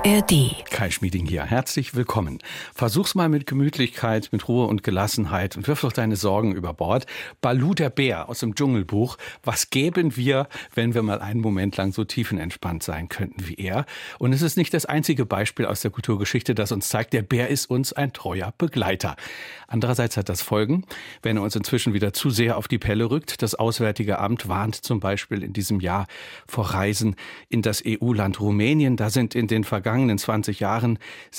ARD. Kai Schmieding hier. Herzlich willkommen. Versuch's mal mit Gemütlichkeit, mit Ruhe und Gelassenheit und wirf doch deine Sorgen über Bord. Baloo der Bär aus dem Dschungelbuch. Was gäben wir, wenn wir mal einen Moment lang so tiefenentspannt sein könnten wie er? Und es ist nicht das einzige Beispiel aus der Kulturgeschichte, das uns zeigt, der Bär ist uns ein treuer Begleiter. Andererseits hat das Folgen, wenn er uns inzwischen wieder zu sehr auf die Pelle rückt. Das Auswärtige Amt warnt zum Beispiel in diesem Jahr vor Reisen in das EU-Land Rumänien. Da sind in den vergangenen 20 Jahren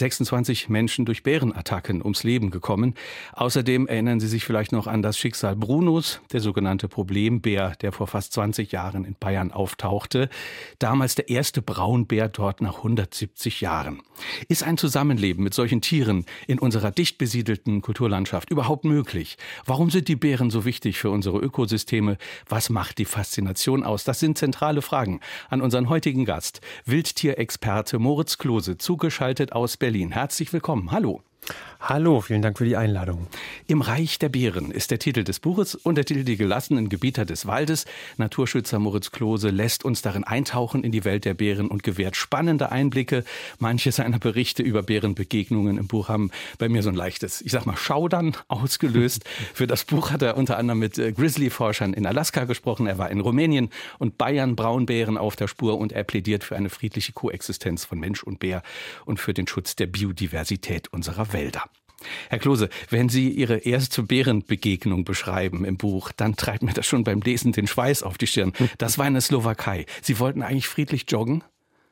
26 Menschen durch Bärenattacken ums Leben gekommen. Außerdem erinnern Sie sich vielleicht noch an das Schicksal Brunos, der sogenannte Problembär, der vor fast 20 Jahren in Bayern auftauchte. Damals der erste Braunbär dort nach 170 Jahren. Ist ein Zusammenleben mit solchen Tieren in unserer dicht besiedelten Kulturlandschaft überhaupt möglich? Warum sind die Bären so wichtig für unsere Ökosysteme? Was macht die Faszination aus? Das sind zentrale Fragen an unseren heutigen Gast, Wildtierexperte Moritz Klose, zugeschaltet aus Berlin. Herzlich willkommen. Hallo. Hallo, vielen Dank für die Einladung. Im Reich der Bären ist der Titel des Buches und der Titel Die gelassenen Gebieter des Waldes. Naturschützer Moritz Klose lässt uns darin eintauchen in die Welt der Bären und gewährt spannende Einblicke. Manche seiner Berichte über Bärenbegegnungen im Buch haben bei mir so ein leichtes, Schaudern ausgelöst. Für das Buch hat er unter anderem mit Grizzly-Forschern in Alaska gesprochen. Er war in Rumänien und Bayern Braunbären auf der Spur und er plädiert für eine friedliche Koexistenz von Mensch und Bär und für den Schutz der Biodiversität unserer Wälder. Herr Klose, wenn Sie Ihre erste Bärenbegegnung beschreiben im Buch, dann treibt mir das schon beim Lesen den Schweiß auf die Stirn. Das war in der Slowakei. Sie wollten eigentlich friedlich joggen?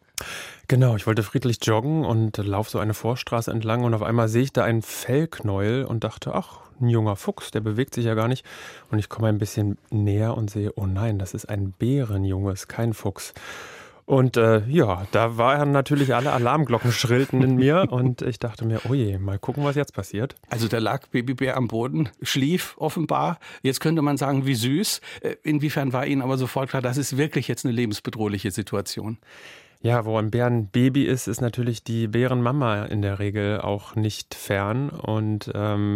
Genau, ich wollte friedlich joggen und laufe so eine Vorstraße entlang und auf einmal sehe ich da einen Fellknäuel und dachte, ach, ein junger Fuchs, der bewegt sich ja gar nicht. Und ich komme ein bisschen näher und sehe, oh nein, das ist ein Bärenjunges, kein Fuchs. Und da waren natürlich alle Alarmglocken schrillten in mir und ich dachte mir, oh je, mal gucken, was jetzt passiert. Also da lag Babybär am Boden, schlief offenbar. Jetzt könnte man sagen, wie süß. Inwiefern war Ihnen aber sofort klar, das ist wirklich jetzt eine lebensbedrohliche Situation? Ja, wo ein Bärenbaby ist, ist natürlich die Bärenmama in der Regel auch nicht fern und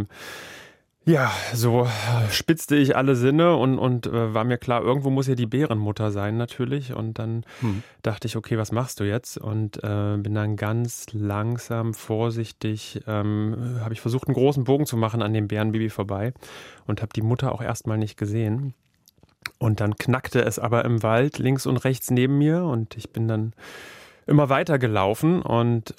so spitzte ich alle Sinne und war mir klar, irgendwo muss ja die Bärenmutter sein natürlich. Und dann dachte ich, okay, was machst du jetzt? Und bin dann ganz langsam, vorsichtig, habe ich versucht, einen großen Bogen zu machen an dem Bärenbaby vorbei und habe die Mutter auch erstmal nicht gesehen. Und dann knackte es aber im Wald links und rechts neben mir und ich bin dann immer weiter gelaufen und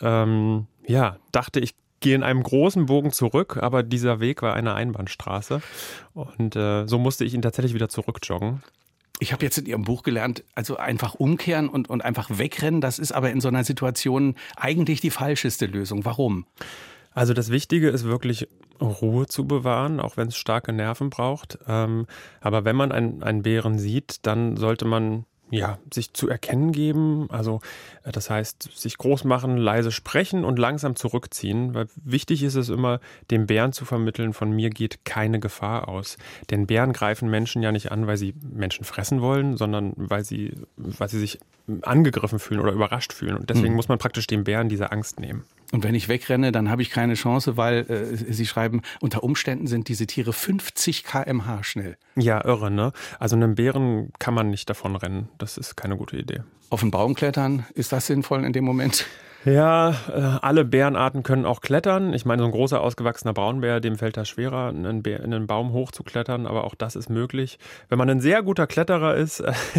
dachte, ich gehe in einem großen Bogen zurück, aber dieser Weg war eine Einbahnstraße und so musste ich ihn tatsächlich wieder zurückjoggen. Ich habe jetzt in Ihrem Buch gelernt, also einfach umkehren und einfach wegrennen, das ist aber in so einer Situation eigentlich die falscheste Lösung. Warum? Also das Wichtige ist wirklich Ruhe zu bewahren, auch wenn es starke Nerven braucht. Aber wenn man einen Bären sieht, dann sollte man sich zu erkennen geben, also das heißt, sich groß machen, leise sprechen und langsam zurückziehen, weil wichtig ist es immer, dem Bären zu vermitteln, von mir geht keine Gefahr aus. Denn Bären greifen Menschen ja nicht an, weil sie Menschen fressen wollen, sondern weil sie sich angegriffen fühlen oder überrascht fühlen. Und deswegen muss man praktisch dem Bären diese Angst nehmen. Und wenn ich wegrenne, dann habe ich keine Chance, weil Sie schreiben, unter Umständen sind diese Tiere 50 km/h schnell. Ja, irre, ne? Also einem Bären kann man nicht davon rennen. Das ist keine gute Idee. Auf den Baum klettern, ist das sinnvoll in dem Moment? Ja, alle Bärenarten können auch klettern. Ich meine, so ein großer, ausgewachsener Braunbär, dem fällt das schwerer, in einen Baum hochzuklettern, aber auch das ist möglich. Wenn man ein sehr guter Kletterer ist,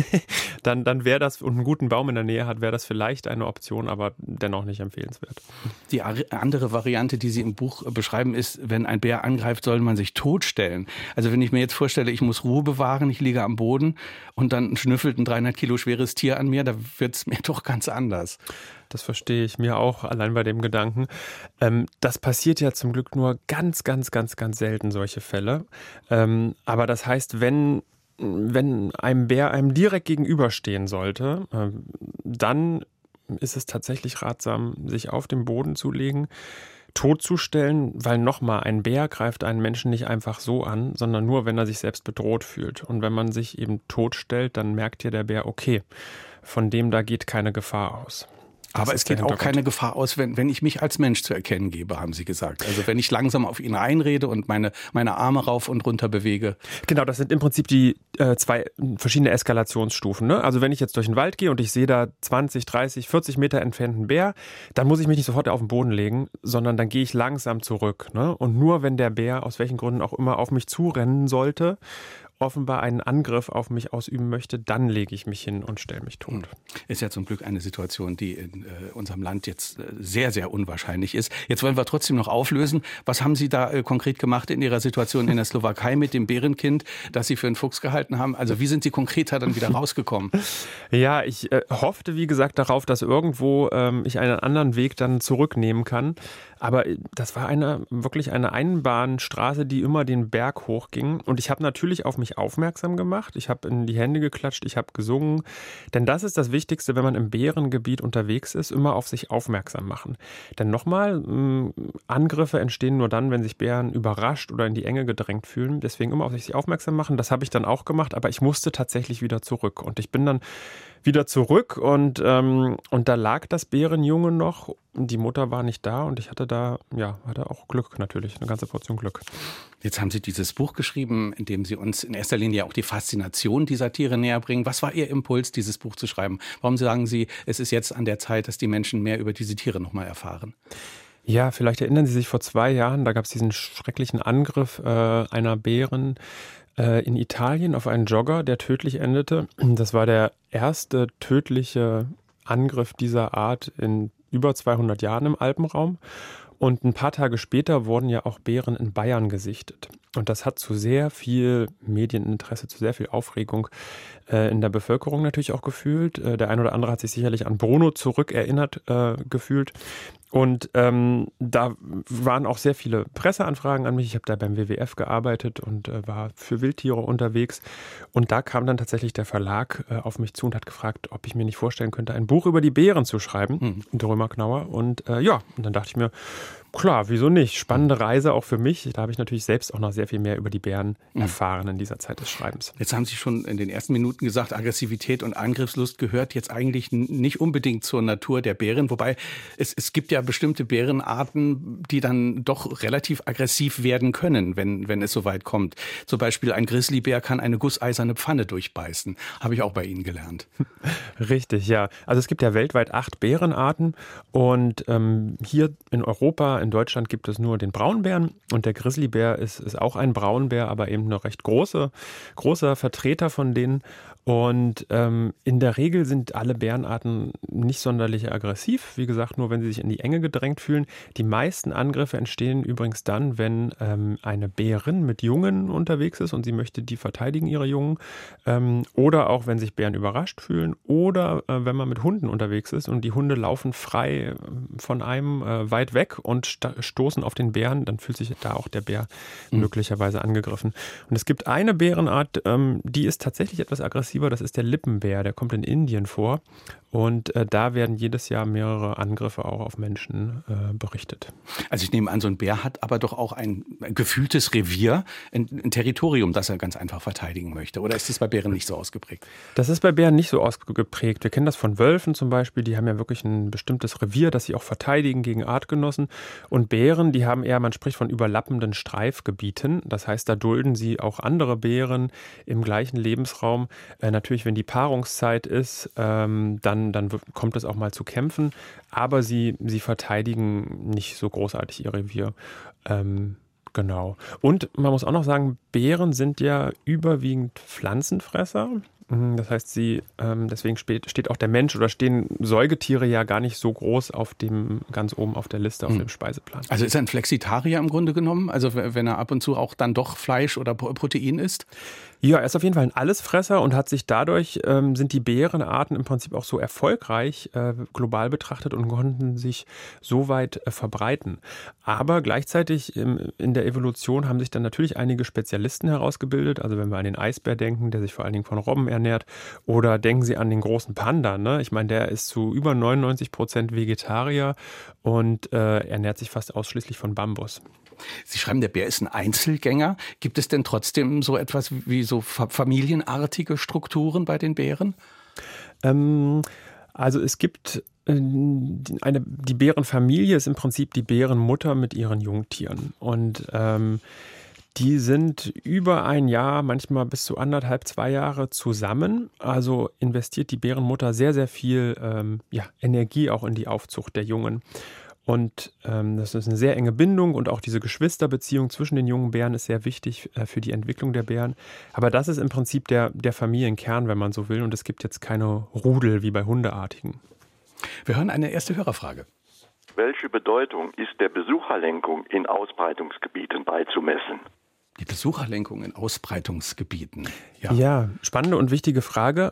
dann wäre das, und einen guten Baum in der Nähe hat, wäre das vielleicht eine Option, aber dennoch nicht empfehlenswert. Die andere Variante, die Sie im Buch beschreiben, ist, wenn ein Bär angreift, soll man sich totstellen. Also wenn ich mir jetzt vorstelle, ich muss Ruhe bewahren, ich liege am Boden und dann schnüffelt ein 300 Kilo schweres Tier an mir, da wird es mir doch ganz anders. Das verstehe ich mir auch, allein bei dem Gedanken. Das passiert ja zum Glück nur ganz, ganz, ganz, ganz selten, solche Fälle. Aber das heißt, wenn ein Bär einem direkt gegenüberstehen sollte, dann ist es tatsächlich ratsam, sich auf den Boden zu legen, totzustellen, weil nochmal, ein Bär greift einen Menschen nicht einfach so an, sondern nur, wenn er sich selbst bedroht fühlt. Und wenn man sich eben totstellt, dann merkt ja der Bär, okay, von dem da geht keine Gefahr aus. Aber es geht auch keine Gefahr aus, wenn ich mich als Mensch zu erkennen gebe, haben Sie gesagt. Also wenn ich langsam auf ihn einrede und meine Arme rauf und runter bewege. Genau, das sind im Prinzip die zwei verschiedene Eskalationsstufen. Ne? Also wenn ich jetzt durch den Wald gehe und ich sehe da 20, 30, 40 Meter entfernten Bär, dann muss ich mich nicht sofort auf den Boden legen, sondern dann gehe ich langsam zurück. Ne? Und nur wenn der Bär aus welchen Gründen auch immer auf mich zurennen sollte, offenbar einen Angriff auf mich ausüben möchte, dann lege ich mich hin und stelle mich tot. Ist ja zum Glück eine Situation, die in unserem Land jetzt sehr, sehr unwahrscheinlich ist. Jetzt wollen wir trotzdem noch auflösen. Was haben Sie da konkret gemacht in Ihrer Situation in der Slowakei mit dem Bärenkind, das Sie für einen Fuchs gehalten haben? Also wie sind Sie konkreter dann wieder rausgekommen? Ja, ich hoffte, wie gesagt, darauf, dass irgendwo ich einen anderen Weg dann zurücknehmen kann. Aber das war wirklich eine Einbahnstraße, die immer den Berg hochging. Und ich habe natürlich auf mich aufmerksam gemacht. Ich habe in die Hände geklatscht, ich habe gesungen. Denn das ist das Wichtigste, wenn man im Bärengebiet unterwegs ist, immer auf sich aufmerksam machen. Denn nochmal, Angriffe entstehen nur dann, wenn sich Bären überrascht oder in die Enge gedrängt fühlen. Deswegen immer auf sich aufmerksam machen. Das habe ich dann auch gemacht, aber ich musste tatsächlich wieder zurück. Und ich bin dann wieder zurück und da lag das Bärenjunge noch. Die Mutter war nicht da und ich hatte auch Glück natürlich, eine ganze Portion Glück. Jetzt haben Sie dieses Buch geschrieben, in dem Sie uns in erster Linie auch die Faszination dieser Tiere näher bringen. Was war Ihr Impuls, dieses Buch zu schreiben? Warum sagen Sie, es ist jetzt an der Zeit, dass die Menschen mehr über diese Tiere nochmal erfahren? Ja, vielleicht erinnern Sie sich, vor 2 Jahren, da gab es diesen schrecklichen Angriff einer Bären in Italien auf einen Jogger, der tödlich endete. Das war der erste tödliche Angriff dieser Art in über 200 Jahren im Alpenraum. Und ein paar Tage später wurden ja auch Bären in Bayern gesichtet. Und das hat zu sehr viel Medieninteresse, zu sehr viel Aufregung in der Bevölkerung natürlich auch gefühlt. Der ein oder andere hat sich sicherlich an Bruno zurückerinnert gefühlt. Und da waren auch sehr viele Presseanfragen an mich. Ich habe da beim WWF gearbeitet und war für Wildtiere unterwegs. Und da kam dann tatsächlich der Verlag auf mich zu und hat gefragt, ob ich mir nicht vorstellen könnte, ein Buch über die Bären zu schreiben, der Römerknauer. Und und dann dachte ich mir, klar, wieso nicht? Spannende Reise auch für mich. Da habe ich natürlich selbst auch noch sehr viel mehr über die Bären erfahren in dieser Zeit des Schreibens. Jetzt haben Sie schon in den ersten Minuten gesagt, Aggressivität und Angriffslust gehört jetzt eigentlich nicht unbedingt zur Natur der Bären. Wobei es gibt ja bestimmte Bärenarten, die dann doch relativ aggressiv werden können, wenn es soweit kommt. Zum Beispiel ein Grizzlybär kann eine gusseiserne Pfanne durchbeißen. Habe ich auch bei Ihnen gelernt. Richtig, ja. Also es gibt ja weltweit 8 Bärenarten und hier in Europa, in Deutschland gibt es nur den Braunbären und der Grizzlybär ist auch ein Braunbär, aber eben noch recht großer Vertreter von denen. Und in der Regel sind alle Bärenarten nicht sonderlich aggressiv. Wie gesagt, nur wenn sie sich in die Enge gedrängt fühlen. Die meisten Angriffe entstehen übrigens dann, wenn eine Bärin mit Jungen unterwegs ist und sie möchte die verteidigen, ihre Jungen. Oder auch, wenn sich Bären überrascht fühlen. Oder wenn man mit Hunden unterwegs ist und die Hunde laufen frei von einem weit weg und stoßen auf den Bären, dann fühlt sich da auch der Bär möglicherweise angegriffen. Und es gibt eine Bärenart, die ist tatsächlich etwas aggressiver. Das ist der Lippenbär, der kommt in Indien vor. Und da werden jedes Jahr mehrere Angriffe auch auf Menschen berichtet. Also ich nehme an, so ein Bär hat aber doch auch ein gefühltes Revier, ein Territorium, das er ganz einfach verteidigen möchte. Oder ist das bei Bären nicht so ausgeprägt? Das ist bei Bären nicht so ausgeprägt. Wir kennen das von Wölfen zum Beispiel. Die haben ja wirklich ein bestimmtes Revier, das sie auch verteidigen gegen Artgenossen. Und Bären, die haben eher, man spricht von überlappenden Streifgebieten. Das heißt, da dulden sie auch andere Bären im gleichen Lebensraum. Natürlich, wenn die Paarungszeit ist, dann kommt es auch mal zu Kämpfen, aber sie verteidigen nicht so großartig ihr Revier. Genau. Und man muss auch noch sagen, Bären sind ja überwiegend Pflanzenfresser. Das heißt, deswegen steht auch der Mensch oder stehen Säugetiere ja gar nicht so groß ganz oben auf der Liste, auf dem Speiseplan. Also ist er ein Flexitarier im Grunde genommen? Also wenn er ab und zu auch dann doch Fleisch oder Protein isst? Ja, er ist auf jeden Fall ein Allesfresser und hat sich dadurch, sind die Bärenarten im Prinzip auch so erfolgreich global betrachtet und konnten sich so weit verbreiten. Aber gleichzeitig in der Evolution haben sich dann natürlich einige Spezialisten herausgebildet. Also wenn wir an den Eisbär denken, der sich vor allen Dingen von Robben ernährt, oder denken Sie an den großen Panda, ne? Ich meine, der ist zu über 99% Vegetarier und ernährt sich fast ausschließlich von Bambus. Sie schreiben, der Bär ist ein Einzelgänger. Gibt es denn trotzdem so etwas wie so familienartige Strukturen bei den Bären? Also es gibt Die Bärenfamilie ist im Prinzip die Bärenmutter mit ihren Jungtieren. Und die sind über ein Jahr, manchmal bis zu 1,5, 2 Jahre zusammen. Also investiert die Bärenmutter sehr, sehr viel Energie auch in die Aufzucht der Jungen. Und das ist eine sehr enge Bindung und auch diese Geschwisterbeziehung zwischen den jungen Bären ist sehr wichtig für die Entwicklung der Bären. Aber das ist im Prinzip der Familienkern, wenn man so will. Und es gibt jetzt keine Rudel wie bei Hundeartigen. Wir hören eine erste Hörerfrage. Welche Bedeutung ist der Besucherlenkung in Ausbreitungsgebieten beizumessen? Die Besucherlenkung in Ausbreitungsgebieten. Ja, spannende und wichtige Frage.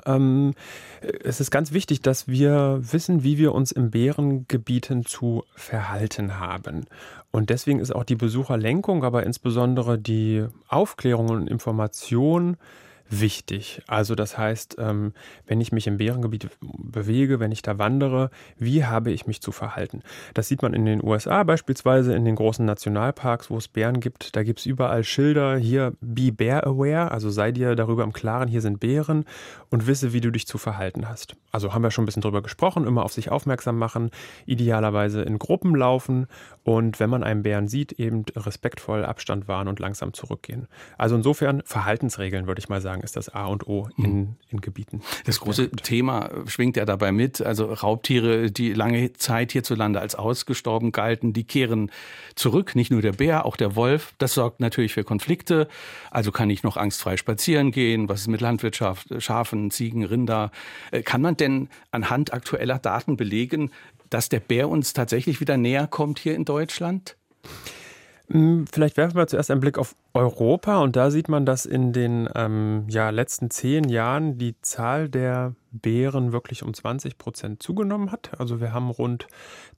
Es ist ganz wichtig, dass wir wissen, wie wir uns in Bärengebieten zu verhalten haben. Und deswegen ist auch die Besucherlenkung, aber insbesondere die Aufklärung und Information wichtig. Also das heißt, wenn ich mich im Bärengebiet bewege, wenn ich da wandere, wie habe ich mich zu verhalten? Das sieht man in den USA beispielsweise, in den großen Nationalparks, wo es Bären gibt. Da gibt es überall Schilder, hier be bear aware, also sei dir darüber im Klaren, hier sind Bären und wisse, wie du dich zu verhalten hast. Also haben wir schon ein bisschen drüber gesprochen, immer auf sich aufmerksam machen, idealerweise in Gruppen laufen und wenn man einen Bären sieht, eben respektvoll Abstand wahren und langsam zurückgehen. Also insofern Verhaltensregeln, würde ich mal sagen, ist das A und O in Gebieten. Das große Thema schwingt ja dabei mit. Also Raubtiere, die lange Zeit hierzulande als ausgestorben galten, die kehren zurück. Nicht nur der Bär, auch der Wolf. Das sorgt natürlich für Konflikte. Also kann ich noch angstfrei spazieren gehen? Was ist mit Landwirtschaft, Schafen, Ziegen, Rinder? Kann man denn anhand aktueller Daten belegen, dass der Bär uns tatsächlich wieder näher kommt hier in Deutschland? Vielleicht werfen wir zuerst einen Blick auf Europa und da sieht man, dass in den letzten 10 Jahren die Zahl der Bären wirklich um 20% zugenommen hat. Also wir haben rund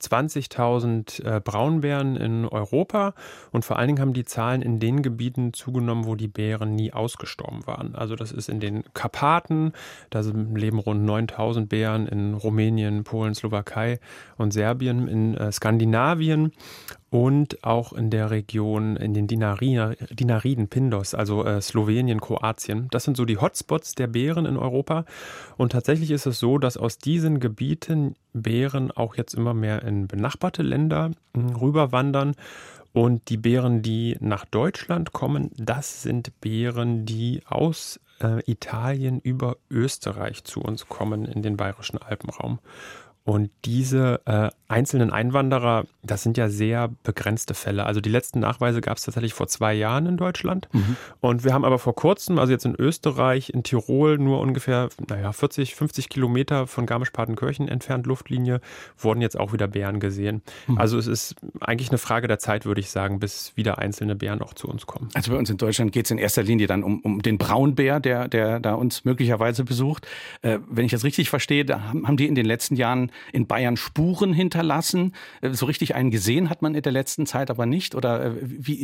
20.000 Braunbären in Europa und vor allen Dingen haben die Zahlen in den Gebieten zugenommen, wo die Bären nie ausgestorben waren. Also das ist in den Karpaten, da leben rund 9.000 Bären in Rumänien, Polen, Slowakei und Serbien, in Skandinavien und auch in der Region, in den Dinariden Pindos, also Slowenien, Kroatien. Das sind so die Hotspots der Bären in Europa. Und tatsächlich ist es so, dass aus diesen Gebieten Bären auch jetzt immer mehr in benachbarte Länder rüberwandern. Und die Bären, die nach Deutschland kommen, das sind Bären, die aus Italien über Österreich zu uns kommen in den bayerischen Alpenraum. Und diese einzelnen Einwanderer, das sind ja sehr begrenzte Fälle. Also die letzten Nachweise gab es tatsächlich vor 2 Jahren in Deutschland. Und wir haben aber vor kurzem, also jetzt in Österreich, in Tirol, nur ungefähr 40, 50 Kilometer von Garmisch-Partenkirchen entfernt Luftlinie, wurden jetzt auch wieder Bären gesehen. Also es ist eigentlich eine Frage der Zeit, würde ich sagen, bis wieder einzelne Bären auch zu uns kommen. Also bei uns in Deutschland geht es in erster Linie dann um den Braunbär, der da uns möglicherweise besucht. Wenn ich das richtig verstehe, da haben die in den letzten Jahren in Bayern Spuren hinterlassen. So richtig einen gesehen hat man in der letzten Zeit aber nicht. Oder wie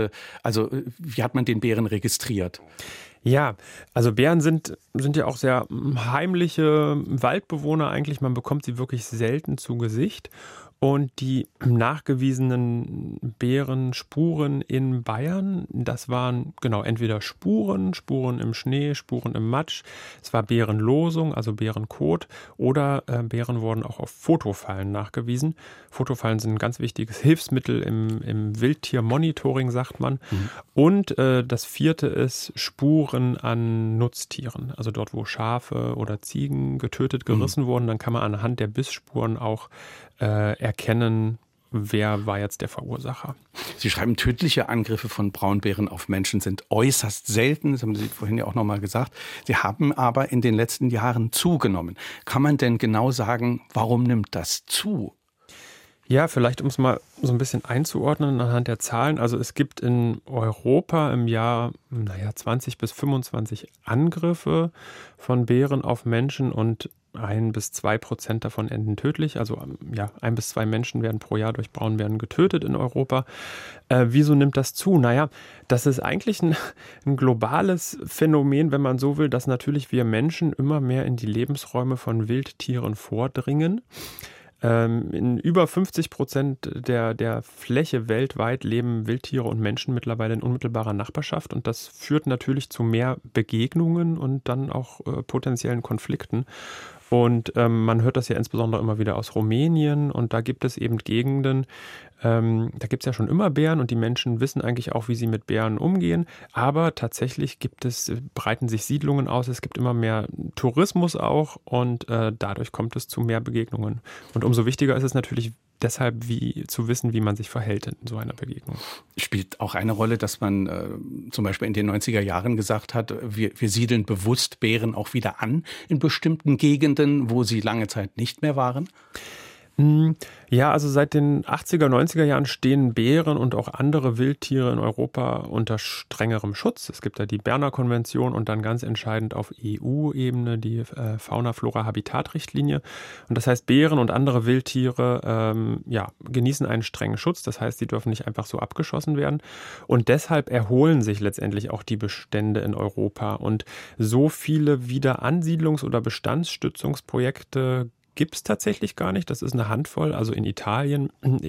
hat man den Bären registriert? Ja, also Bären sind ja auch sehr heimliche Waldbewohner eigentlich. Man bekommt sie wirklich selten zu Gesicht. Und die nachgewiesenen Bärenspuren in Bayern, das waren entweder Spuren im Schnee, Spuren im Matsch, es war Bärenlosung, also Bärenkot, oder Bären wurden auch auf Fotofallen nachgewiesen. Fotofallen sind ein ganz wichtiges Hilfsmittel im Wildtiermonitoring, sagt man. Und das 4. ist Spuren an Nutztieren, also dort, wo Schafe oder Ziegen getötet, gerissen wurden, dann kann man anhand der Bissspuren auch erkennen, wer war jetzt der Verursacher. Sie schreiben, tödliche Angriffe von Braunbären auf Menschen sind äußerst selten. Das haben Sie vorhin ja auch nochmal gesagt. Sie haben aber in den letzten Jahren zugenommen. Kann man denn genau sagen, warum nimmt das zu? Ja, vielleicht um es mal so ein bisschen einzuordnen anhand der Zahlen. Also es gibt in Europa im Jahr 20 bis 25 Angriffe von Bären auf Menschen und 1-2% davon enden tödlich. Also 1 bis 2 Menschen werden pro Jahr durch Braunbären getötet in Europa. Wieso nimmt das zu? Das ist eigentlich ein globales Phänomen, wenn man so will, dass natürlich wir Menschen immer mehr in die Lebensräume von Wildtieren vordringen. In über 50% der Fläche weltweit leben Wildtiere und Menschen mittlerweile in unmittelbarer Nachbarschaft und das führt natürlich zu mehr Begegnungen und dann auch potenziellen Konflikten. Und man hört das ja insbesondere immer wieder aus Rumänien und da gibt es eben Gegenden, da gibt es ja schon immer Bären und die Menschen wissen eigentlich auch, wie sie mit Bären umgehen. Aber tatsächlich breiten sich Siedlungen aus, es gibt immer mehr Tourismus auch und dadurch kommt es zu mehr Begegnungen. Und umso wichtiger ist es natürlich deshalb, zu wissen, wie man sich verhält in so einer Begegnung. Spielt auch eine Rolle, dass man zum Beispiel in den 90er Jahren gesagt hat, wir siedeln bewusst Bären auch wieder an in bestimmten Gegenden, wo sie lange Zeit nicht mehr waren? Ja, also seit den 80er, 90er Jahren stehen Bären und auch andere Wildtiere in Europa unter strengerem Schutz. Es gibt da die Berner Konvention und dann ganz entscheidend auf EU-Ebene die Fauna-Flora-Habitat-Richtlinie. Und das heißt, Bären und andere Wildtiere genießen einen strengen Schutz. Das heißt, sie dürfen nicht einfach so abgeschossen werden. Und deshalb erholen sich letztendlich auch die Bestände in Europa. Und so viele Wiederansiedlungs- oder Bestandsstützungsprojekte gibt es tatsächlich gar nicht. Das ist eine Handvoll, also in Italien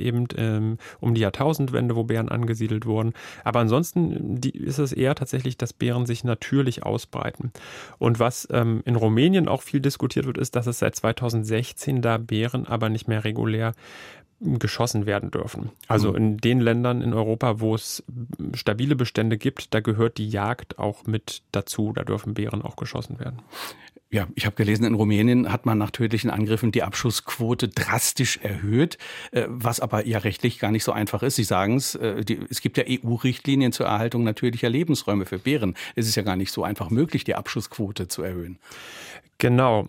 eben um die Jahrtausendwende, wo Bären angesiedelt wurden. Aber ansonsten ist es eher tatsächlich, dass Bären sich natürlich ausbreiten. Und was in Rumänien auch viel diskutiert wird, ist, dass es seit 2016 da Bären aber nicht mehr regulär geschossen werden dürfen. Also in den Ländern in Europa, wo es stabile Bestände gibt, da gehört die Jagd auch mit dazu. Da dürfen Bären auch geschossen werden. Ja, ich habe gelesen, in Rumänien hat man nach tödlichen Angriffen die Abschussquote drastisch erhöht, was aber ja rechtlich gar nicht so einfach ist. Sie sagen es, es gibt ja EU-Richtlinien zur Erhaltung natürlicher Lebensräume für Bären. Es ist ja gar nicht so einfach möglich, die Abschussquote zu erhöhen. Genau.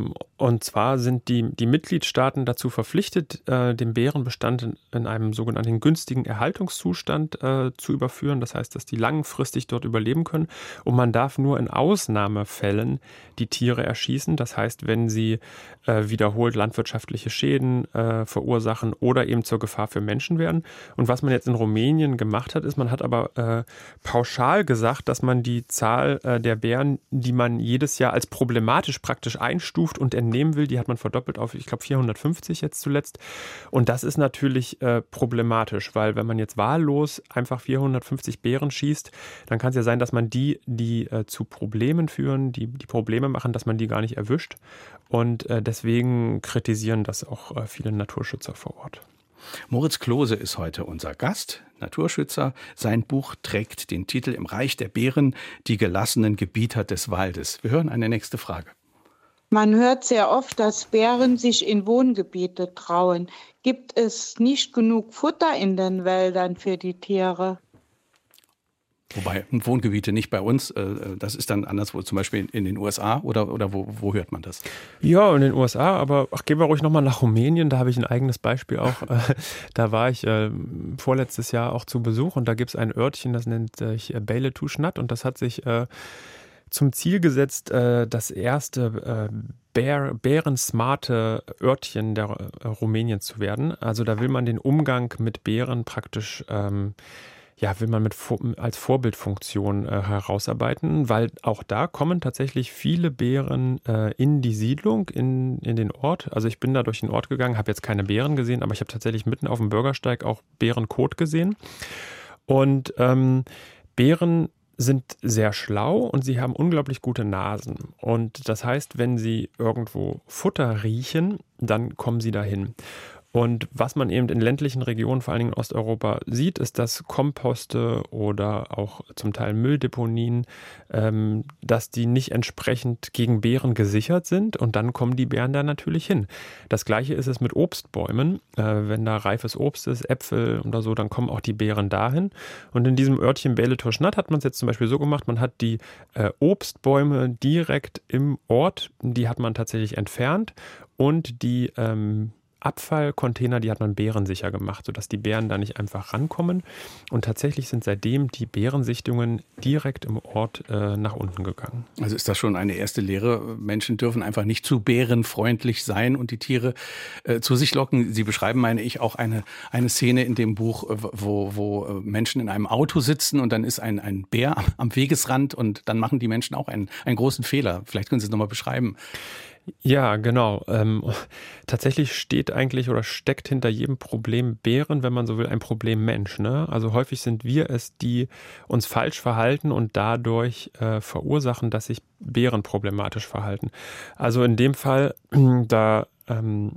Und zwar sind die Mitgliedstaaten dazu verpflichtet, den Bärenbestand in einem sogenannten günstigen Erhaltungszustand zu überführen. Das heißt, dass die langfristig dort überleben können. Und man darf nur in Ausnahmefällen die Tiere erschießen. Das heißt, wenn sie wiederholt landwirtschaftliche Schäden verursachen oder eben zur Gefahr für Menschen werden. Und was man jetzt in Rumänien gemacht hat, ist, man hat aber pauschal gesagt, dass man die Zahl der Bären, die man jedes Jahr als problematisch praktisch einstuft und entnehmen will, die hat man verdoppelt auf, ich glaube, 450 jetzt zuletzt. Und das ist natürlich problematisch, weil wenn man jetzt wahllos einfach 450 Bären schießt, dann kann es ja sein, dass man die zu Problemen führen, die Probleme machen, dass man die gar nicht erwischt. Und deswegen kritisieren das auch viele Naturschützer vor Ort. Moritz Klose ist heute unser Gast, Naturschützer. Sein Buch trägt den Titel Im Reich der Bären, die gelassenen Gebieter des Waldes. Wir hören eine nächste Frage. Man hört sehr oft, dass Bären sich in Wohngebiete trauen. Gibt es nicht genug Futter in den Wäldern für die Tiere? Wobei Wohngebiete nicht bei uns, das ist dann anderswo, zum Beispiel in den USA oder wo hört man das? Ja, in den USA, aber gehen wir ruhig nochmal nach Rumänien, da habe ich ein eigenes Beispiel auch. Da war ich vorletztes Jahr auch zu Besuch und da gibt es ein Örtchen, das nennt sich Bălătuș-Nad und das hat sich zum Ziel gesetzt, das erste bärensmarte Örtchen der Rumänien zu werden. Also da will man den Umgang mit Bären praktisch will man als Vorbildfunktion herausarbeiten, weil auch da kommen tatsächlich viele Bären in die Siedlung, in den Ort. Also ich bin da durch den Ort gegangen, habe jetzt keine Bären gesehen, aber ich habe tatsächlich mitten auf dem Bürgersteig auch Bärenkot gesehen. Und Bären sind sehr schlau und sie haben unglaublich gute Nasen. Und das heißt, wenn sie irgendwo Futter riechen, dann kommen sie dahin. Und was man eben in ländlichen Regionen, vor allen Dingen in Osteuropa, sieht, ist, dass Komposte oder auch zum Teil Mülldeponien, dass die nicht entsprechend gegen Bären gesichert sind und dann kommen die Bären da natürlich hin. Das Gleiche ist es mit Obstbäumen. Wenn da reifes Obst ist, Äpfel oder so, dann kommen auch die Bären dahin. Und in diesem Örtchen Bălătuș-Nad hat man es jetzt zum Beispiel so gemacht, man hat die Obstbäume direkt im Ort, die hat man tatsächlich entfernt und die Abfallcontainer, die hat man bärensicher gemacht, sodass die Bären da nicht einfach rankommen. Und tatsächlich sind seitdem die Bärensichtungen direkt im Ort nach unten gegangen. Also ist das schon eine erste Lehre? Menschen dürfen einfach nicht zu bärenfreundlich sein und die Tiere zu sich locken. Sie beschreiben, meine ich, auch eine Szene in dem Buch, wo Menschen in einem Auto sitzen und dann ist ein Bär am Wegesrand und dann machen die Menschen auch einen großen Fehler. Vielleicht können Sie es nochmal beschreiben. Ja, genau. Tatsächlich steht eigentlich oder steckt hinter jedem Problem Bären, wenn man so will, ein Problem Mensch. Ne? Also häufig sind wir es, die uns falsch verhalten und dadurch verursachen, dass sich Bären problematisch verhalten. Also in dem Fall, da bin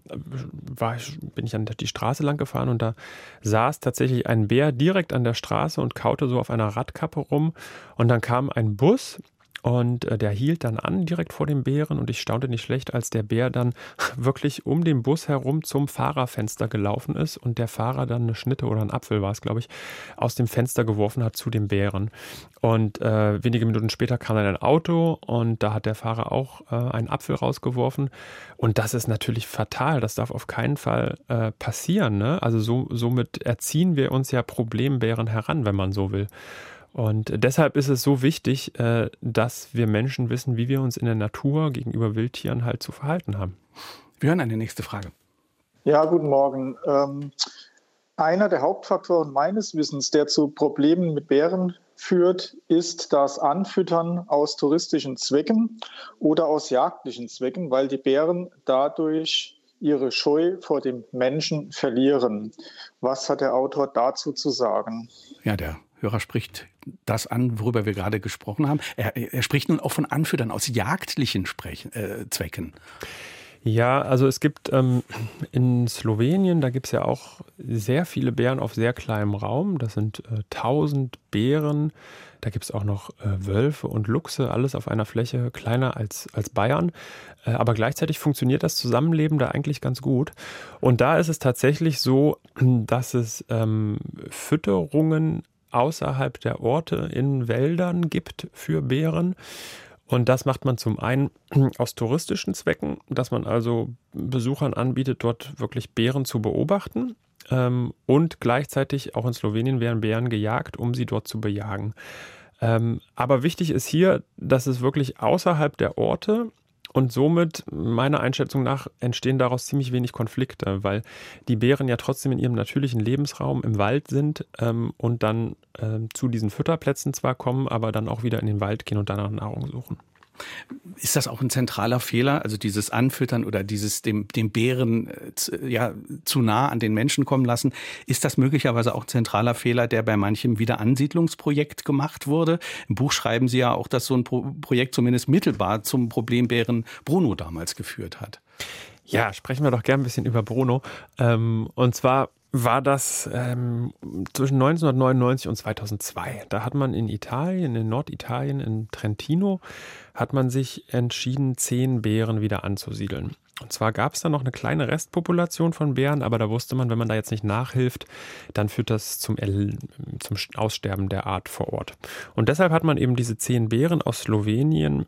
ich an die Straße lang gefahren und da saß tatsächlich ein Bär direkt an der Straße und kaute so auf einer Radkappe rum. Und dann kam ein Bus. Und der hielt dann an direkt vor dem Bären und ich staunte nicht schlecht, als der Bär dann wirklich um den Bus herum zum Fahrerfenster gelaufen ist und der Fahrer dann eine Schnitte oder ein Apfel war es, glaube ich, aus dem Fenster geworfen hat zu dem Bären. Und wenige Minuten später kam dann ein Auto und da hat der Fahrer auch einen Apfel rausgeworfen. Und das ist natürlich fatal. Das darf auf keinen Fall passieren. Ne? Also somit erziehen wir uns ja Problembären heran, wenn man so will. Und deshalb ist es so wichtig, dass wir Menschen wissen, wie wir uns in der Natur gegenüber Wildtieren halt zu verhalten haben. Wir hören eine nächste Frage. Ja, guten Morgen. Einer der Hauptfaktoren meines Wissens, der zu Problemen mit Bären führt, ist das Anfüttern aus touristischen Zwecken oder aus jagdlichen Zwecken, weil die Bären dadurch ihre Scheu vor dem Menschen verlieren. Was hat der Autor dazu zu sagen? Ja, der Hörer spricht das an, worüber wir gerade gesprochen haben. Er spricht nun auch von Anfüttern aus jagdlichen Zwecken. Ja, also es gibt in Slowenien, da gibt es ja auch sehr viele Bären auf sehr kleinem Raum. Das sind 1000 Bären. Da gibt es auch noch Wölfe und Luchse, alles auf einer Fläche kleiner als Bayern. Aber gleichzeitig funktioniert das Zusammenleben da eigentlich ganz gut. Und da ist es tatsächlich so, dass es Fütterungen außerhalb der Orte in Wäldern gibt für Bären. Und das macht man zum einen aus touristischen Zwecken, dass man also Besuchern anbietet, dort wirklich Bären zu beobachten. Und gleichzeitig auch in Slowenien werden Bären gejagt, um sie dort zu bejagen. Aber wichtig ist hier, dass es wirklich außerhalb der Orte und somit, meiner Einschätzung nach, entstehen daraus ziemlich wenig Konflikte, weil die Bären ja trotzdem in ihrem natürlichen Lebensraum im Wald sind und dann zu diesen Fütterplätzen zwar kommen, aber dann auch wieder in den Wald gehen und danach Nahrung suchen. Ist das auch ein zentraler Fehler, also dieses Anfüttern oder dieses dem Bären zu nah an den Menschen kommen lassen? Ist das möglicherweise auch ein zentraler Fehler, der bei manchem Wiederansiedlungsprojekt gemacht wurde? Im Buch schreiben Sie ja auch, dass so ein Projekt zumindest mittelbar zum Problembären Bruno damals geführt hat. Ja, sprechen wir doch gern ein bisschen über Bruno. Und zwar war das zwischen 1999 und 2002. Da hat man in Italien, in Norditalien, in Trentino, hat man sich entschieden, 10 Bären wieder anzusiedeln. Und zwar gab es da noch eine kleine Restpopulation von Bären, aber da wusste man, wenn man da jetzt nicht nachhilft, dann führt das zum Aussterben der Art vor Ort. Und deshalb hat man eben diese 10 Bären aus Slowenien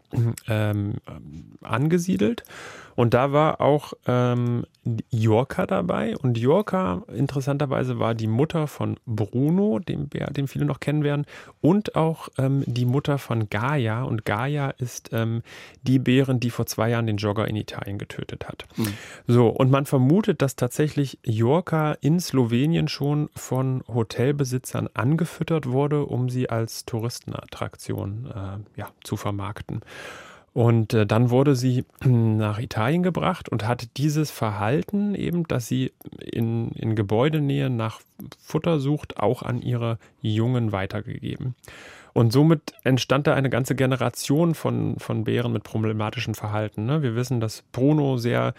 angesiedelt. Und da war auch Yorka dabei. Und Yorka, interessanterweise, war die Mutter von Bruno, dem Bär, den viele noch kennen werden, und auch die Mutter von Gaia. Und Gaia ist die Bärin, die vor 2 Jahren den Jogger in Italien getötet hat. Mhm. So, und man vermutet, dass tatsächlich Yorka in Slowenien schon von Hotelbesitzern angefüttert wurde, um sie als Touristenattraktion zu vermarkten. Und dann wurde sie nach Italien gebracht und hat dieses Verhalten eben, dass sie in Gebäudenähe nach Futter sucht, auch an ihre Jungen weitergegeben. Und somit entstand da eine ganze Generation von Bären mit problematischem Verhalten. Ne? Wir wissen, dass Bruno sehr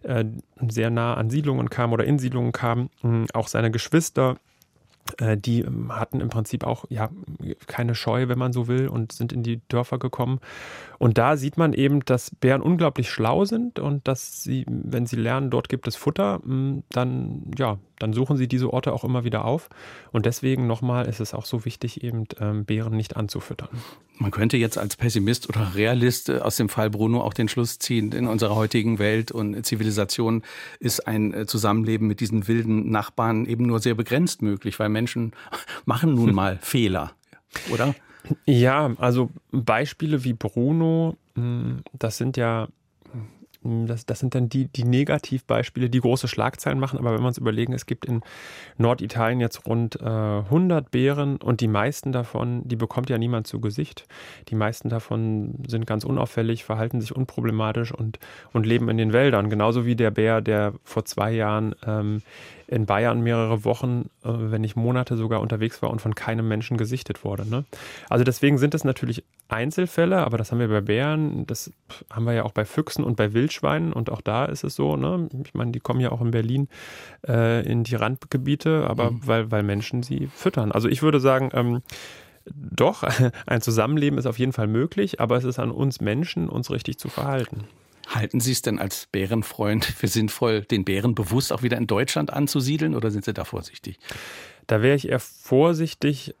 nah an Siedlungen kam oder in Siedlungen kam. Auch seine Geschwister, die hatten im Prinzip auch keine Scheu, wenn man so will, und sind in die Dörfer gekommen. Und da sieht man eben, dass Bären unglaublich schlau sind und dass sie, wenn sie lernen, dort gibt es Futter, dann suchen sie diese Orte auch immer wieder auf. Und deswegen nochmal ist es auch so wichtig, eben Bären nicht anzufüttern. Man könnte jetzt als Pessimist oder Realist aus dem Fall Bruno auch den Schluss ziehen, in unserer heutigen Welt und Zivilisation ist ein Zusammenleben mit diesen wilden Nachbarn eben nur sehr begrenzt möglich, weil Menschen machen nun mal Fehler, oder? Ja, also Beispiele wie Bruno, das sind ja das sind dann die Negativbeispiele, die große Schlagzeilen machen. Aber wenn wir uns überlegen, es gibt in Norditalien jetzt rund 100 Bären und die meisten davon, die bekommt ja niemand zu Gesicht. Die meisten davon sind ganz unauffällig, verhalten sich unproblematisch und leben in den Wäldern. Genauso wie der Bär, der vor 2 Jahren in Bayern mehrere Wochen, wenn nicht Monate sogar unterwegs war und von keinem Menschen gesichtet wurde. Ne? Also deswegen sind es natürlich Einzelfälle, aber das haben wir bei Bären, das haben wir ja auch bei Füchsen und bei Wildschweinen und auch da ist es so, ne? Ich meine, die kommen ja auch in Berlin in die Randgebiete, aber weil Menschen sie füttern. Also ich würde sagen, doch, ein Zusammenleben ist auf jeden Fall möglich, aber es ist an uns Menschen, uns richtig zu verhalten. Halten Sie es denn als Bärenfreund für sinnvoll, den Bären bewusst auch wieder in Deutschland anzusiedeln oder sind Sie da vorsichtig? Da wäre ich eher vorsichtig.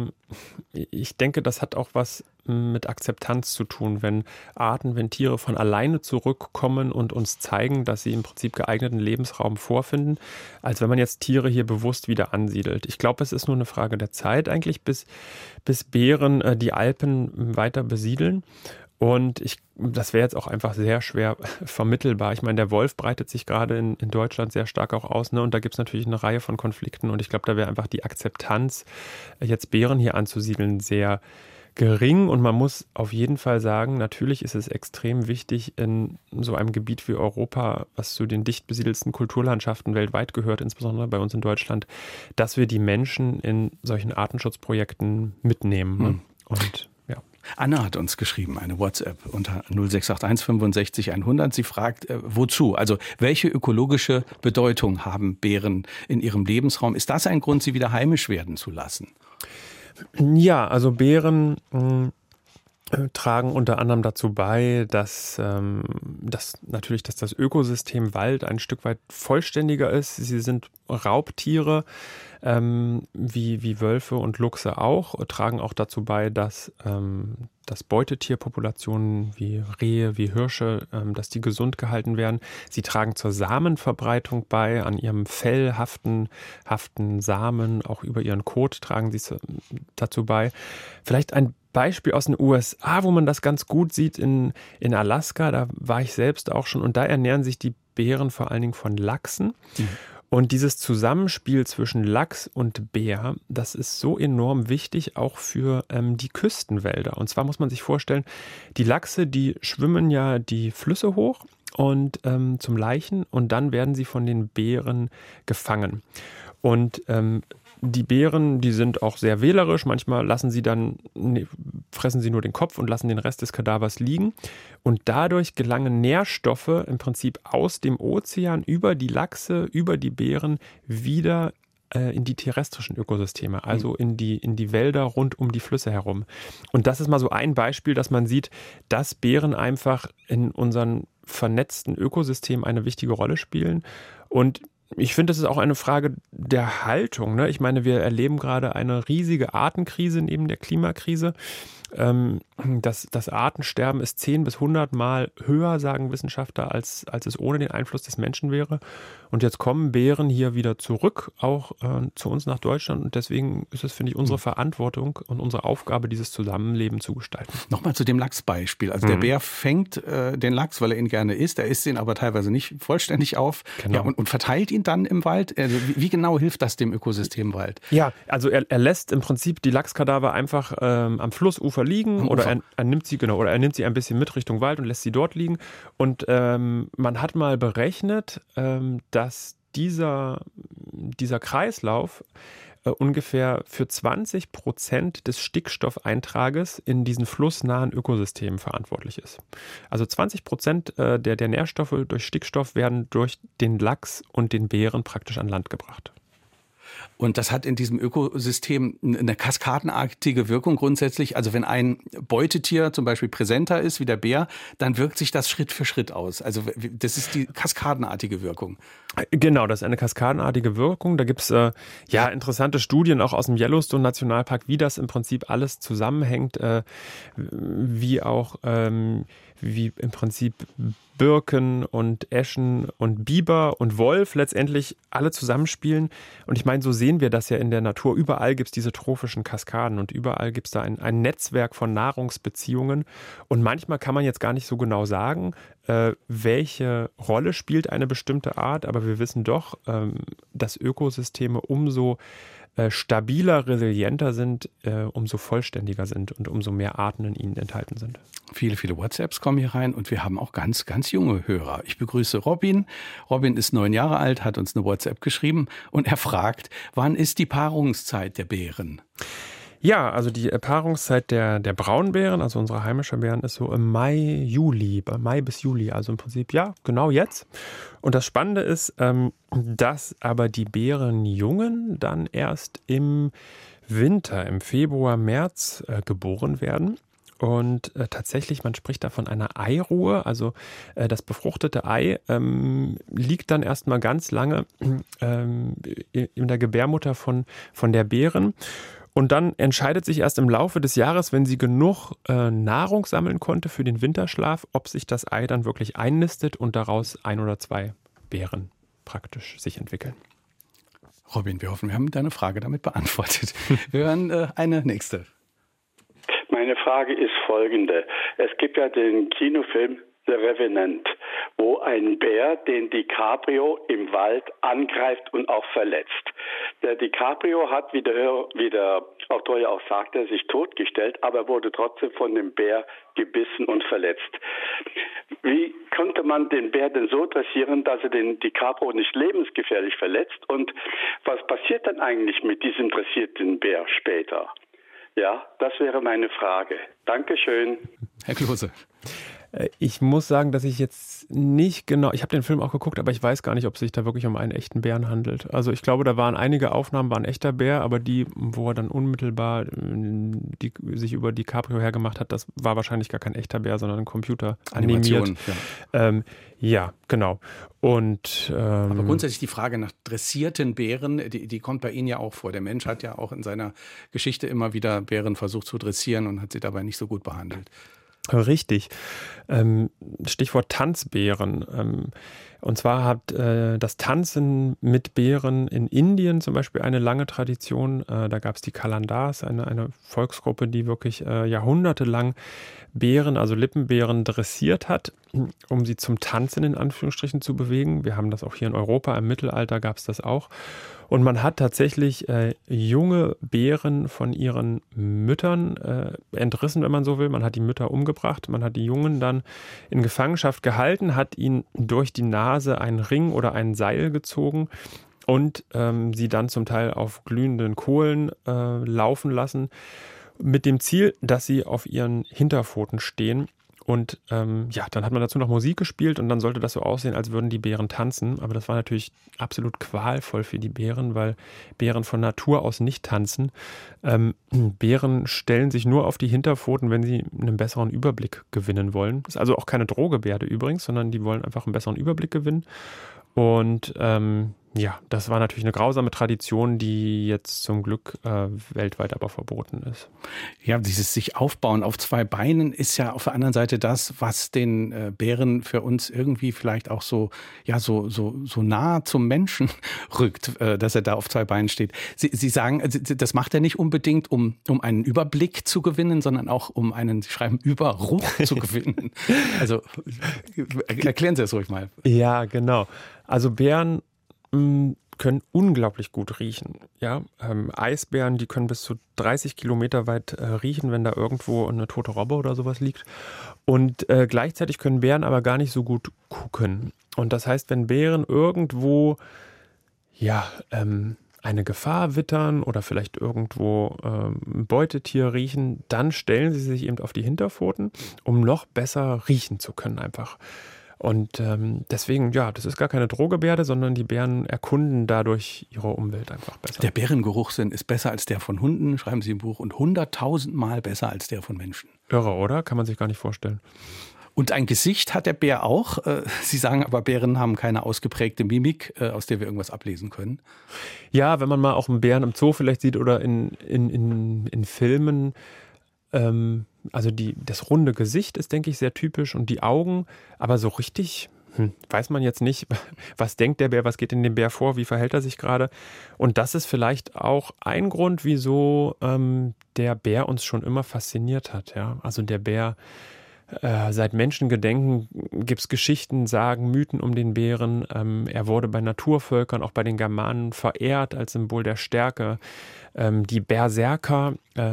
Ich denke, das hat auch was mit Akzeptanz zu tun, wenn Tiere von alleine zurückkommen und uns zeigen, dass sie im Prinzip geeigneten Lebensraum vorfinden, als wenn man jetzt Tiere hier bewusst wieder ansiedelt. Ich glaube, es ist nur eine Frage der Zeit eigentlich, bis Bären die Alpen weiter besiedeln. Und das wäre jetzt auch einfach sehr schwer vermittelbar. Ich meine, der Wolf breitet sich gerade in Deutschland sehr stark auch aus, ne? Und da gibt es natürlich eine Reihe von Konflikten. Und ich glaube, da wäre einfach die Akzeptanz, jetzt Bären hier anzusiedeln, sehr gering. Und man muss auf jeden Fall sagen, natürlich ist es extrem wichtig in so einem Gebiet wie Europa, was zu den dicht besiedelsten Kulturlandschaften weltweit gehört, insbesondere bei uns in Deutschland, dass wir die Menschen in solchen Artenschutzprojekten mitnehmen. Ne? Und Anna hat uns geschrieben, eine WhatsApp unter 0681 65 100. Sie fragt, wozu? Also welche ökologische Bedeutung haben Bären in ihrem Lebensraum? Ist das ein Grund, sie wieder heimisch werden zu lassen? Ja, also Bären tragen unter anderem dazu bei, dass das Ökosystem Wald ein Stück weit vollständiger ist. Sie sind Raubtiere, wie Wölfe und Luchse auch, tragen auch dazu bei, dass Beutetierpopulationen wie Rehe, wie Hirsche, dass die gesund gehalten werden. Sie tragen zur Samenverbreitung bei, an ihrem Fell haften Samen, auch über ihren Kot tragen sie dazu bei. Vielleicht ein Beispiel aus den USA, wo man das ganz gut sieht, in Alaska, da war ich selbst auch schon und da ernähren sich die Bären vor allen Dingen von Lachsen. Und dieses Zusammenspiel zwischen Lachs und Bär, das ist so enorm wichtig auch für die Küstenwälder. Und zwar muss man sich vorstellen, die Lachse, die schwimmen ja die Flüsse hoch und zum Laichen und dann werden sie von den Bären gefangen. Und die Bären, die sind auch sehr wählerisch. Manchmal fressen sie nur den Kopf und lassen den Rest des Kadavers liegen. Und dadurch gelangen Nährstoffe im Prinzip aus dem Ozean über die Lachse, über die Bären wieder in die terrestrischen Ökosysteme, also in die Wälder rund um die Flüsse herum. Und das ist mal so ein Beispiel, dass man sieht, dass Bären einfach in unseren vernetzten Ökosystemen eine wichtige Rolle spielen. Und ich finde, das ist auch eine Frage der Haltung, ne? Ich meine, wir erleben gerade eine riesige Artenkrise neben der Klimakrise. Das Artensterben ist 10 bis 100 Mal höher, sagen Wissenschaftler, als es ohne den Einfluss des Menschen wäre. Und jetzt kommen Bären hier wieder zurück, auch zu uns nach Deutschland. Und deswegen ist es, finde ich, unsere Verantwortung und unsere Aufgabe, dieses Zusammenleben zu gestalten. Nochmal zu dem Lachsbeispiel. Also der Bär fängt den Lachs, weil er ihn gerne isst. Er isst ihn aber teilweise nicht vollständig auf. Genau. Ja, und verteilt ihn dann im Wald. Also wie genau hilft das dem Ökosystem Wald? Ja, also er lässt im Prinzip die Lachskadaver einfach am Flussufer liegen oder er nimmt sie ein bisschen mit Richtung Wald und lässt sie dort liegen. Und man hat mal berechnet, dass dieser Kreislauf ungefähr für 20% des Stickstoffeintrages in diesen flussnahen Ökosystemen verantwortlich ist. Also 20% der Nährstoffe durch Stickstoff werden durch den Lachs und den Bären praktisch an Land gebracht. Und das hat in diesem Ökosystem eine kaskadenartige Wirkung grundsätzlich. Also wenn ein Beutetier zum Beispiel präsenter ist wie der Bär, dann wirkt sich das Schritt für Schritt aus. Also das ist die kaskadenartige Wirkung. Genau, das ist eine kaskadenartige Wirkung. Da gibt es interessante Studien auch aus dem Yellowstone-Nationalpark, wie das im Prinzip alles zusammenhängt, wie auch wie im Prinzip Birken und Eschen und Biber und Wolf letztendlich alle zusammenspielen. Und ich meine, so sehen wir das ja in der Natur. Überall gibt es diese trophischen Kaskaden und überall gibt es da ein Netzwerk von Nahrungsbeziehungen. Und manchmal kann man jetzt gar nicht so genau sagen, welche Rolle spielt eine bestimmte Art. Aber wir wissen doch, dass Ökosysteme umso stabiler, resilienter sind, umso vollständiger sind und umso mehr Arten in ihnen enthalten sind. Viele, viele WhatsApps kommen hier rein und wir haben auch ganz, ganz junge Hörer. Ich begrüße Robin. Robin ist 9 Jahre alt, hat uns eine WhatsApp geschrieben und er fragt, wann ist die Paarungszeit der Bären? Ja, also die Paarungszeit der Braunbären, also unserer heimischen Bären, ist so im Mai bis Juli, also im Prinzip, ja, genau jetzt. Und das Spannende ist, dass aber die Bärenjungen dann erst im Winter, im Februar, März geboren werden. Und tatsächlich, man spricht da von einer Eiruhe, also das befruchtete Ei liegt dann erstmal ganz lange in der Gebärmutter von der Bären. Und dann entscheidet sich erst im Laufe des Jahres, wenn sie genug Nahrung sammeln konnte für den Winterschlaf, ob sich das Ei dann wirklich einnistet und daraus 1 oder 2 Bären praktisch sich entwickeln. Robin, wir hoffen, wir haben deine Frage damit beantwortet. Wir hören eine nächste. Meine Frage ist folgende. Es gibt ja den Kinofilm The Revenant, wo ein Bär den DiCaprio im Wald angreift und auch verletzt. Der DiCaprio hat, wie der Autor ja auch sagte, sich totgestellt, aber wurde trotzdem von dem Bär gebissen und verletzt. Wie konnte man den Bär denn so dressieren, dass er den DiCaprio nicht lebensgefährlich verletzt? Und was passiert dann eigentlich mit diesem dressierten Bär später? Ja, das wäre meine Frage. Dankeschön. Herr Klose. Ich muss sagen, dass ich jetzt nicht genau, ich habe den Film auch geguckt, aber ich weiß gar nicht, ob es sich da wirklich um einen echten Bären handelt. Also ich glaube, da waren einige Aufnahmen, war ein echter Bär, aber die, wo er dann unmittelbar sich über DiCaprio hergemacht hat, das war wahrscheinlich gar kein echter Bär, sondern ein Computer animiert. Ja, genau. Und aber grundsätzlich die Frage nach dressierten Bären, die kommt bei Ihnen ja auch vor. Der Mensch hat ja auch in seiner Geschichte immer wieder Bären versucht zu dressieren und hat sie dabei nicht so gut behandelt. Richtig. Stichwort Tanzbären. Und zwar hat das Tanzen mit Bären in Indien zum Beispiel eine lange Tradition. Da gab es die Kalandars, eine Volksgruppe, die wirklich jahrhundertelang Bären, also Lippenbären, dressiert hat, um sie zum Tanzen in Anführungsstrichen zu bewegen. Wir haben das auch hier in Europa, im Mittelalter gab es das auch. Und man hat tatsächlich junge Bären von ihren Müttern entrissen, wenn man so will. Man hat die Mütter umgebracht, man hat die Jungen dann in Gefangenschaft gehalten, hat ihnen durch die Nase einen Ring oder ein Seil gezogen und sie dann zum Teil auf glühenden Kohlen laufen lassen, mit dem Ziel, dass sie auf ihren Hinterpfoten stehen. Und dann hat man dazu noch Musik gespielt und dann sollte das so aussehen, als würden die Bären tanzen. Aber das war natürlich absolut qualvoll für die Bären, weil Bären von Natur aus nicht tanzen. Bären stellen sich nur auf die Hinterpfoten, wenn sie einen besseren Überblick gewinnen wollen. Das ist also auch keine Drohgebärde übrigens, sondern die wollen einfach einen besseren Überblick gewinnen. Und das war natürlich eine grausame Tradition, die jetzt zum Glück weltweit aber verboten ist. Ja, dieses sich aufbauen auf 2 Beinen ist ja auf der anderen Seite das, was den Bären für uns irgendwie vielleicht auch so nah zum Menschen rückt, dass er da auf 2 Beinen steht. Sie sagen, das macht er nicht unbedingt, um einen Überblick zu gewinnen, sondern auch um einen, Sie schreiben, Überruch zu gewinnen. Also erklären Sie es ruhig mal. Ja, genau. Also Bären können unglaublich gut riechen. Ja? Eisbären, die können bis zu 30 Kilometer weit riechen, wenn da irgendwo eine tote Robbe oder sowas liegt. Und gleichzeitig können Bären aber gar nicht so gut gucken. Und das heißt, wenn Bären irgendwo eine Gefahr wittern oder vielleicht irgendwo ein Beutetier riechen, dann stellen sie sich eben auf die Hinterpfoten, um noch besser riechen zu können einfach. Und deswegen, das ist gar keine Drohgebärde, sondern die Bären erkunden dadurch ihre Umwelt einfach besser. Der Bärengeruchssinn ist besser als der von Hunden, schreiben Sie im Buch, und 100.000 Mal besser als der von Menschen. Irre, oder? Kann man sich gar nicht vorstellen. Und ein Gesicht hat der Bär auch. Sie sagen aber, Bären haben keine ausgeprägte Mimik, aus der wir irgendwas ablesen können. Ja, wenn man mal auch einen Bären im Zoo vielleicht sieht oder in Filmen, also das runde Gesicht ist, denke ich, sehr typisch und die Augen, aber so richtig weiß man jetzt nicht, was denkt der Bär, was geht in dem Bär vor, wie verhält er sich gerade. Und das ist vielleicht auch ein Grund, wieso der Bär uns schon immer fasziniert hat. Ja? Also der Bär, seit Menschengedenken gibt es Geschichten, Sagen, Mythen um den Bären. Er wurde bei Naturvölkern, auch bei den Germanen, verehrt als Symbol der Stärke. Die Berserker,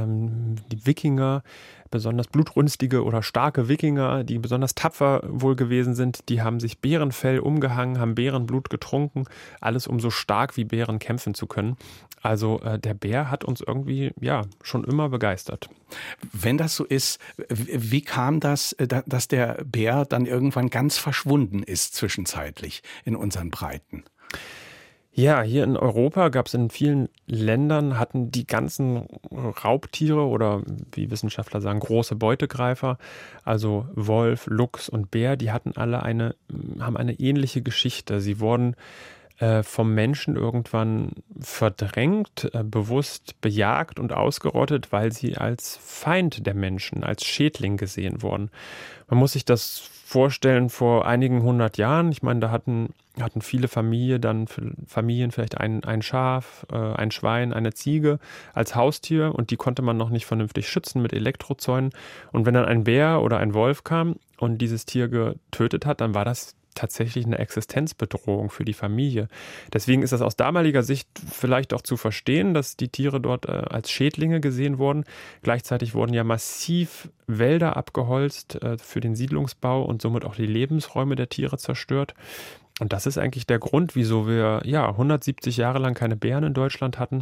die Wikinger, besonders blutrünstige oder starke Wikinger, die besonders tapfer wohl gewesen sind, die haben sich Bärenfell umgehangen, haben Bärenblut getrunken, alles um so stark wie Bären kämpfen zu können. Also der Bär hat uns irgendwie schon immer begeistert. Wenn das so ist, wie kam das, dass der Bär dann irgendwann ganz verschwunden ist zwischenzeitlich in unseren Breiten? Ja, hier in Europa gab es in vielen Ländern, hatten die ganzen Raubtiere oder wie Wissenschaftler sagen, große Beutegreifer, also Wolf, Luchs und Bär, die hatten alle haben eine ähnliche Geschichte. Sie wurden vom Menschen irgendwann verdrängt, bewusst bejagt und ausgerottet, weil sie als Feind der Menschen, als Schädling gesehen wurden. Man muss sich das vorstellen, vor einigen 100 Jahren, ich meine, da hatten viele Familien vielleicht ein Schaf, ein Schwein, eine Ziege als Haustier und die konnte man noch nicht vernünftig schützen mit Elektrozäunen. Und wenn dann ein Bär oder ein Wolf kam und dieses Tier getötet hat, dann war das tatsächlich eine Existenzbedrohung für die Familie. Deswegen ist das aus damaliger Sicht vielleicht auch zu verstehen, dass die Tiere dort als Schädlinge gesehen wurden. Gleichzeitig wurden ja massiv Wälder abgeholzt für den Siedlungsbau und somit auch die Lebensräume der Tiere zerstört. Und das ist eigentlich der Grund, wieso wir 170 Jahre lang keine Bären in Deutschland hatten.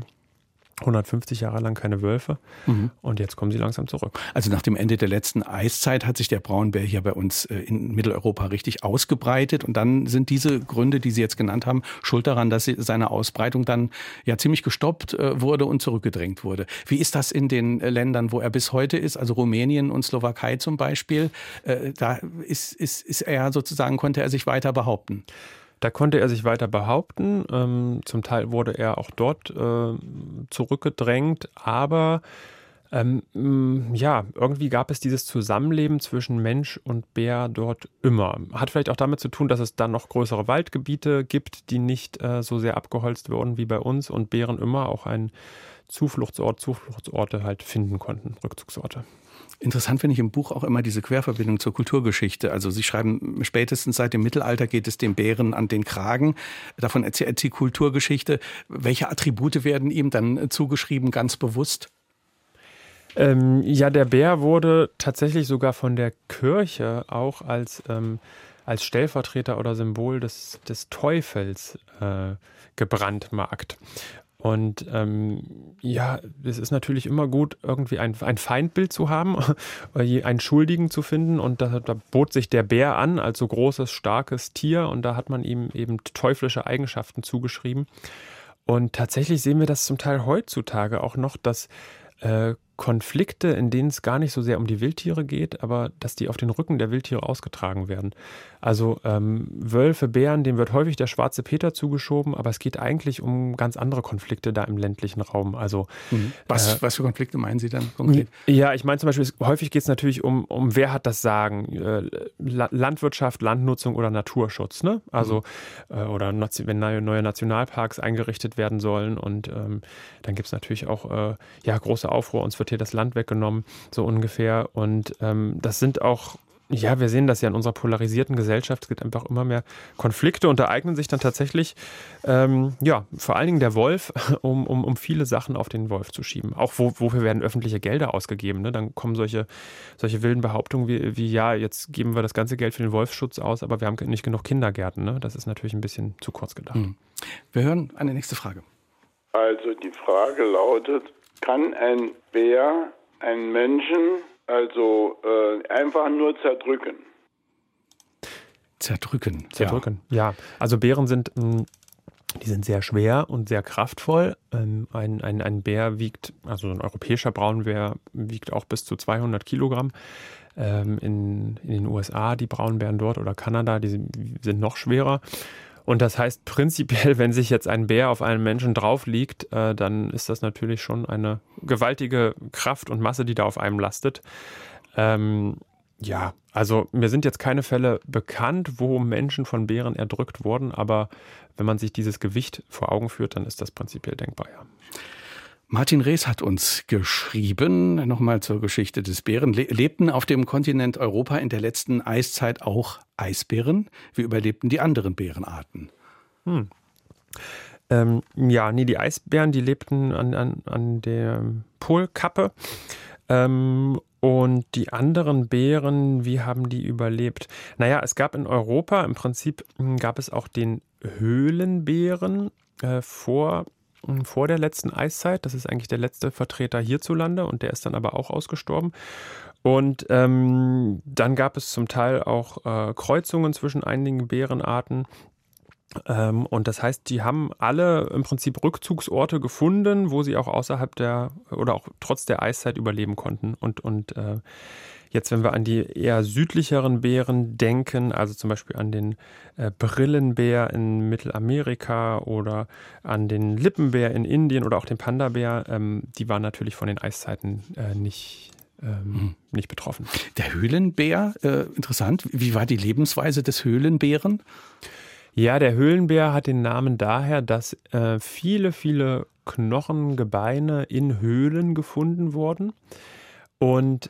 150 Jahre lang keine Wölfe und jetzt kommen sie langsam zurück. Also nach dem Ende der letzten Eiszeit hat sich der Braunbär hier bei uns in Mitteleuropa richtig ausgebreitet und dann sind diese Gründe, die Sie jetzt genannt haben, schuld daran, dass seine Ausbreitung dann ziemlich gestoppt wurde und zurückgedrängt wurde. Wie ist das in den Ländern, wo er bis heute ist, also Rumänien und Slowakei zum Beispiel? Da ist er sozusagen, konnte er sich weiter behaupten? Da konnte er sich weiter behaupten. Zum Teil wurde er auch dort zurückgedrängt. Aber irgendwie gab es dieses Zusammenleben zwischen Mensch und Bär dort immer. Hat vielleicht auch damit zu tun, dass es dann noch größere Waldgebiete gibt, die nicht so sehr abgeholzt wurden wie bei uns und Bären immer auch einen Zufluchtsorte halt finden konnten, Rückzugsorte. Interessant finde ich im Buch auch immer diese Querverbindung zur Kulturgeschichte. Also Sie schreiben, spätestens seit dem Mittelalter geht es dem Bären an den Kragen. Davon erzählt die Kulturgeschichte. Welche Attribute werden ihm dann zugeschrieben, ganz bewusst? Der Bär wurde tatsächlich sogar von der Kirche auch als Stellvertreter oder Symbol des Teufels gebrandmarkt. Und es ist natürlich immer gut, irgendwie ein Feindbild zu haben, einen Schuldigen zu finden. Und da bot sich der Bär an als so großes, starkes Tier. Und da hat man ihm eben teuflische Eigenschaften zugeschrieben. Und tatsächlich sehen wir das zum Teil heutzutage auch noch, dass Konflikte, in denen es gar nicht so sehr um die Wildtiere geht, aber dass die auf den Rücken der Wildtiere ausgetragen werden. Also Wölfe, Bären, denen wird häufig der schwarze Peter zugeschoben, aber es geht eigentlich um ganz andere Konflikte da im ländlichen Raum. Also was für Konflikte meinen Sie dann konkret? Ja, ich meine zum Beispiel, häufig geht es natürlich um wer hat das Sagen? Landwirtschaft, Landnutzung oder Naturschutz, ne? Also oder wenn neue Nationalparks eingerichtet werden sollen und dann gibt es natürlich auch große Aufruhr, uns wird hier das Land weggenommen, so ungefähr. Und das sind auch, wir sehen das ja in unserer polarisierten Gesellschaft, es gibt einfach immer mehr Konflikte und da eignen sich dann tatsächlich, vor allen Dingen der Wolf, um viele Sachen auf den Wolf zu schieben. Auch wofür werden öffentliche Gelder ausgegeben, ne? Dann kommen solche wilden Behauptungen wie jetzt geben wir das ganze Geld für den Wolfsschutz aus, aber wir haben nicht genug Kindergärten, ne? Das ist natürlich ein bisschen zu kurz gedacht. Wir hören eine nächste Frage. Also die Frage lautet, kann ein Bär einen Menschen einfach nur zerdrücken? Zerdrücken, ja. Also Bären sind sehr schwer und sehr kraftvoll. Ein Bär wiegt, also ein europäischer Braunbär wiegt auch bis zu 200 Kilogramm. In den USA, die Braunbären dort oder Kanada, die sind noch schwerer. Und das heißt prinzipiell, wenn sich jetzt ein Bär auf einen Menschen drauf liegt, dann ist das natürlich schon eine gewaltige Kraft und Masse, die da auf einem lastet. Ja, also mir sind jetzt keine Fälle bekannt, wo Menschen von Bären erdrückt wurden, aber wenn man sich dieses Gewicht vor Augen führt, dann ist das prinzipiell denkbar, ja. Martin Rees hat uns geschrieben, nochmal zur Geschichte des Bären. Lebten auf dem Kontinent Europa in der letzten Eiszeit auch Eisbären? Wie überlebten die anderen Bärenarten? Die Eisbären, die lebten an der Polkappe. Und die anderen Bären, wie haben die überlebt? Naja, es gab in Europa, im Prinzip gab es auch den Höhlenbären vor der letzten Eiszeit. Das ist eigentlich der letzte Vertreter hierzulande und der ist dann aber auch ausgestorben. Und dann gab es zum Teil auch Kreuzungen zwischen einigen Bärenarten. Und das heißt, die haben alle im Prinzip Rückzugsorte gefunden, wo sie auch außerhalb oder auch trotz der Eiszeit überleben konnten. Und jetzt, wenn wir an die eher südlicheren Bären denken, also zum Beispiel an den Brillenbär in Mittelamerika oder an den Lippenbär in Indien oder auch den Panda-Bär, die waren natürlich von den Eiszeiten nicht betroffen. Der Höhlenbär, interessant. Wie war die Lebensweise des Höhlenbären? Ja, der Höhlenbär hat den Namen daher, dass viele, viele Knochengebeine in Höhlen gefunden wurden. Und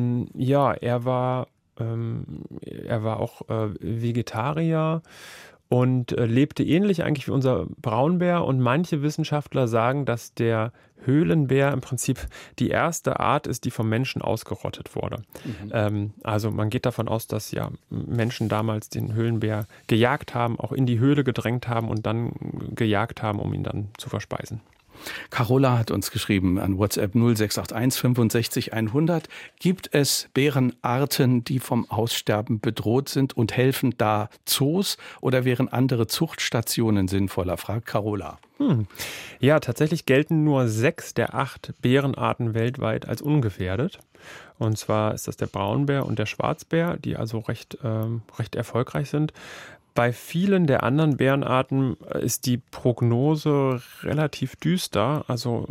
er war auch Vegetarier und lebte ähnlich eigentlich wie unser Braunbär. Und manche Wissenschaftler sagen, dass der Höhlenbär im Prinzip die erste Art ist, die vom Menschen ausgerottet wurde. Also man geht davon aus, dass ja Menschen damals den Höhlenbär gejagt haben, auch in die Höhle gedrängt haben und dann gejagt haben, um ihn dann zu verspeisen. Carola hat uns geschrieben an WhatsApp 0681 65 100. Gibt es Bärenarten, die vom Aussterben bedroht sind und helfen da Zoos oder wären andere Zuchtstationen sinnvoller, fragt Carola. Ja, tatsächlich gelten nur 6 der 8 Bärenarten weltweit als ungefährdet. Und zwar ist das der Braunbär und der Schwarzbär, die also recht erfolgreich sind. Bei vielen der anderen Bärenarten ist die Prognose relativ düster. Also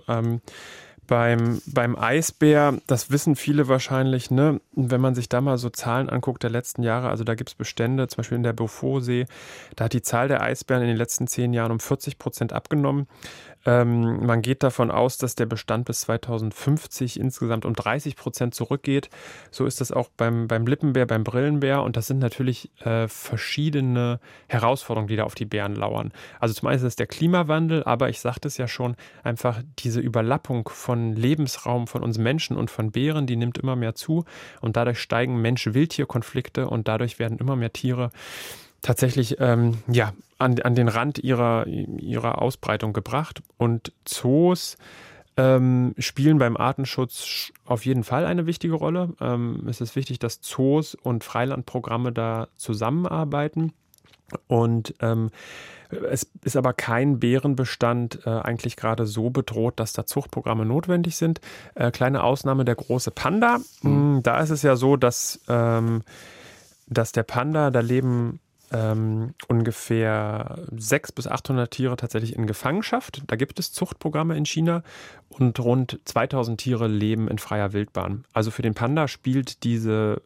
beim Eisbär, das wissen viele wahrscheinlich, ne? Wenn man sich da mal so Zahlen anguckt der letzten Jahre, also da gibt es Bestände, zum Beispiel in der Beaufortsee, da hat die Zahl der Eisbären in den letzten 10 Jahren um 40% abgenommen. Man geht davon aus, dass der Bestand bis 2050 insgesamt um 30% zurückgeht. So ist das auch beim Lippenbär, beim Brillenbär. Und das sind natürlich verschiedene Herausforderungen, die da auf die Bären lauern. Also zum einen ist es der Klimawandel, aber ich sagte es ja schon, einfach diese Überlappung von Lebensraum von uns Menschen und von Bären, die nimmt immer mehr zu. Und dadurch steigen Mensch-Wildtier-Konflikte und dadurch werden immer mehr Tiere tatsächlich an den Rand ihrer Ausbreitung gebracht. Und Zoos spielen beim Artenschutz auf jeden Fall eine wichtige Rolle. Es ist wichtig, dass Zoos und Freilandprogramme da zusammenarbeiten. Und es ist aber kein Bärenbestand eigentlich gerade so bedroht, dass da Zuchtprogramme notwendig sind. Kleine Ausnahme, der große Panda. Da ist es ja so, dass der Panda, da leben ungefähr 600 bis 800 Tiere tatsächlich in Gefangenschaft. Da gibt es Zuchtprogramme in China und rund 2000 Tiere leben in freier Wildbahn. Also für den Panda spielt diese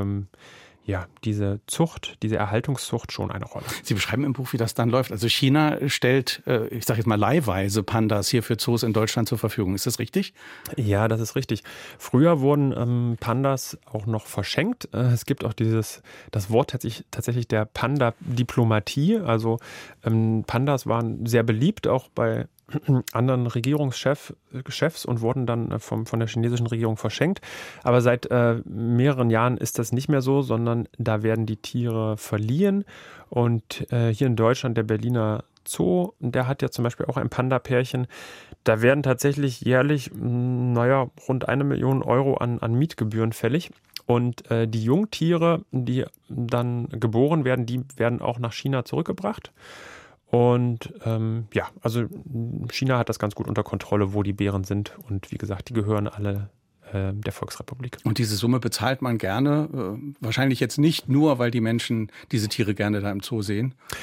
Zucht, diese Erhaltungszucht schon eine Rolle. Sie beschreiben im Buch, wie das dann läuft. Also China stellt, ich sage jetzt mal leihweise Pandas hier für Zoos in Deutschland zur Verfügung. Ist das richtig? Ja, das ist richtig. Früher wurden Pandas auch noch verschenkt. Es gibt auch das Wort tatsächlich der Panda-Diplomatie. Also Pandas waren sehr beliebt, auch bei anderen Regierungschefs und wurden dann von der chinesischen Regierung verschenkt. Aber seit mehreren Jahren ist das nicht mehr so, sondern da werden die Tiere verliehen. Und hier in Deutschland, der Berliner Zoo, der hat ja zum Beispiel auch ein Panda-Pärchen. Da werden tatsächlich jährlich, rund 1 Million Euro an Mietgebühren fällig. Und die Jungtiere, die dann geboren werden, die werden auch nach China zurückgebracht. Und also China hat das ganz gut unter Kontrolle, wo die Bären sind. Und wie gesagt, die gehören alle der Volksrepublik. Und diese Summe bezahlt man gerne? Wahrscheinlich jetzt nicht nur, weil die Menschen diese Tiere gerne da im Zoo sehen?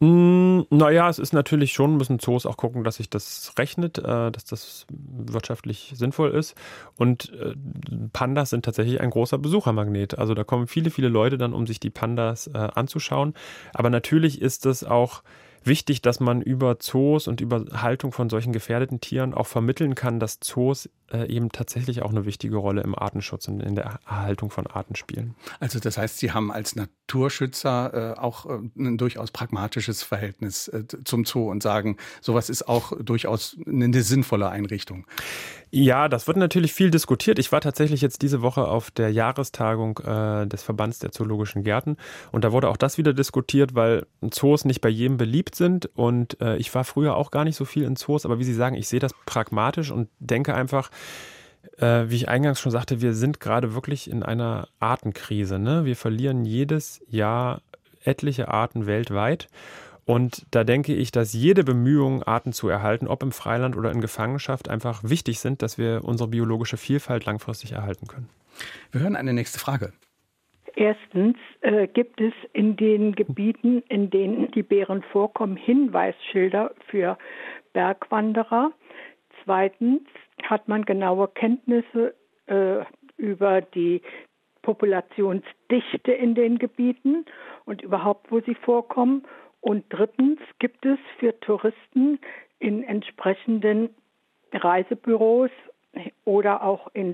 Naja, es ist natürlich schon, müssen Zoos auch gucken, dass sich das rechnet, dass das wirtschaftlich sinnvoll ist. Und Pandas sind tatsächlich ein großer Besuchermagnet. Also da kommen viele, viele Leute dann, um sich die Pandas anzuschauen. Aber natürlich ist es auch wichtig, dass man über Zoos und über Haltung von solchen gefährdeten Tieren auch vermitteln kann, dass Zoos eben tatsächlich auch eine wichtige Rolle im Artenschutz und in der Erhaltung von Arten spielen. Also das heißt, Sie haben als Naturschützer auch ein durchaus pragmatisches Verhältnis zum Zoo und sagen, sowas ist auch durchaus eine sinnvolle Einrichtung. Ja, das wird natürlich viel diskutiert. Ich war tatsächlich jetzt diese Woche auf der Jahrestagung des Verbands der Zoologischen Gärten und da wurde auch das wieder diskutiert, weil Zoos nicht bei jedem beliebt sind und ich war früher auch gar nicht so viel in Zoos, aber wie Sie sagen, ich sehe das pragmatisch und denke einfach, wie ich eingangs schon sagte, wir sind gerade wirklich in einer Artenkrise, ne? Wir verlieren jedes Jahr etliche Arten weltweit. Und da denke ich, dass jede Bemühung, Arten zu erhalten, ob im Freiland oder in Gefangenschaft, einfach wichtig sind, dass wir unsere biologische Vielfalt langfristig erhalten können. Wir hören eine nächste Frage. Erstens gibt es in den Gebieten, in denen die Bären vorkommen, Hinweisschilder für Bergwanderer. Zweitens hat man genaue Kenntnisse über die Populationsdichte in den Gebieten und überhaupt, wo sie vorkommen. Und drittens gibt es für Touristen in entsprechenden Reisebüros oder auch in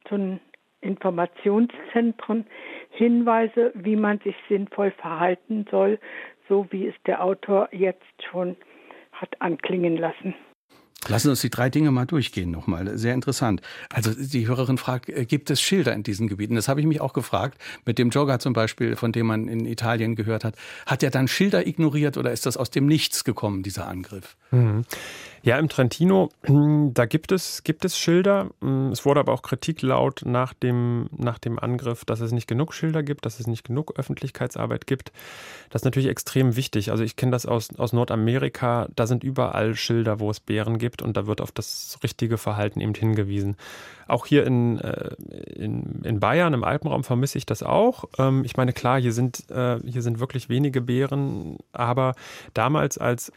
Touristeninformationszentren Hinweise, wie man sich sinnvoll verhalten soll, so wie es der Autor jetzt schon hat anklingen lassen. Lassen Sie uns die 3 Dinge mal durchgehen nochmal. Sehr interessant. Also die Hörerin fragt, gibt es Schilder in diesen Gebieten? Das habe ich mich auch gefragt. Mit dem Jogger zum Beispiel, von dem man in Italien gehört hat. Hat er dann Schilder ignoriert oder ist das aus dem Nichts gekommen, dieser Angriff? Ja, im Trentino, da gibt es Schilder. Es wurde aber auch Kritik laut nach dem Angriff, dass es nicht genug Schilder gibt, dass es nicht genug Öffentlichkeitsarbeit gibt. Das ist natürlich extrem wichtig. Also ich kenne das aus Nordamerika. Da sind überall Schilder, wo es Bären gibt und da wird auf das richtige Verhalten eben hingewiesen. Auch hier in Bayern, im Alpenraum, vermisse ich das auch. Ich meine, klar, hier sind wirklich wenige Bären, aber damals als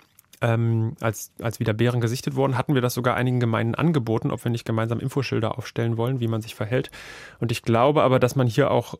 wieder Bären gesichtet wurden, hatten wir das sogar einigen Gemeinden angeboten, ob wir nicht gemeinsam Infoschilder aufstellen wollen, wie man sich verhält. Und ich glaube aber, dass man hier auch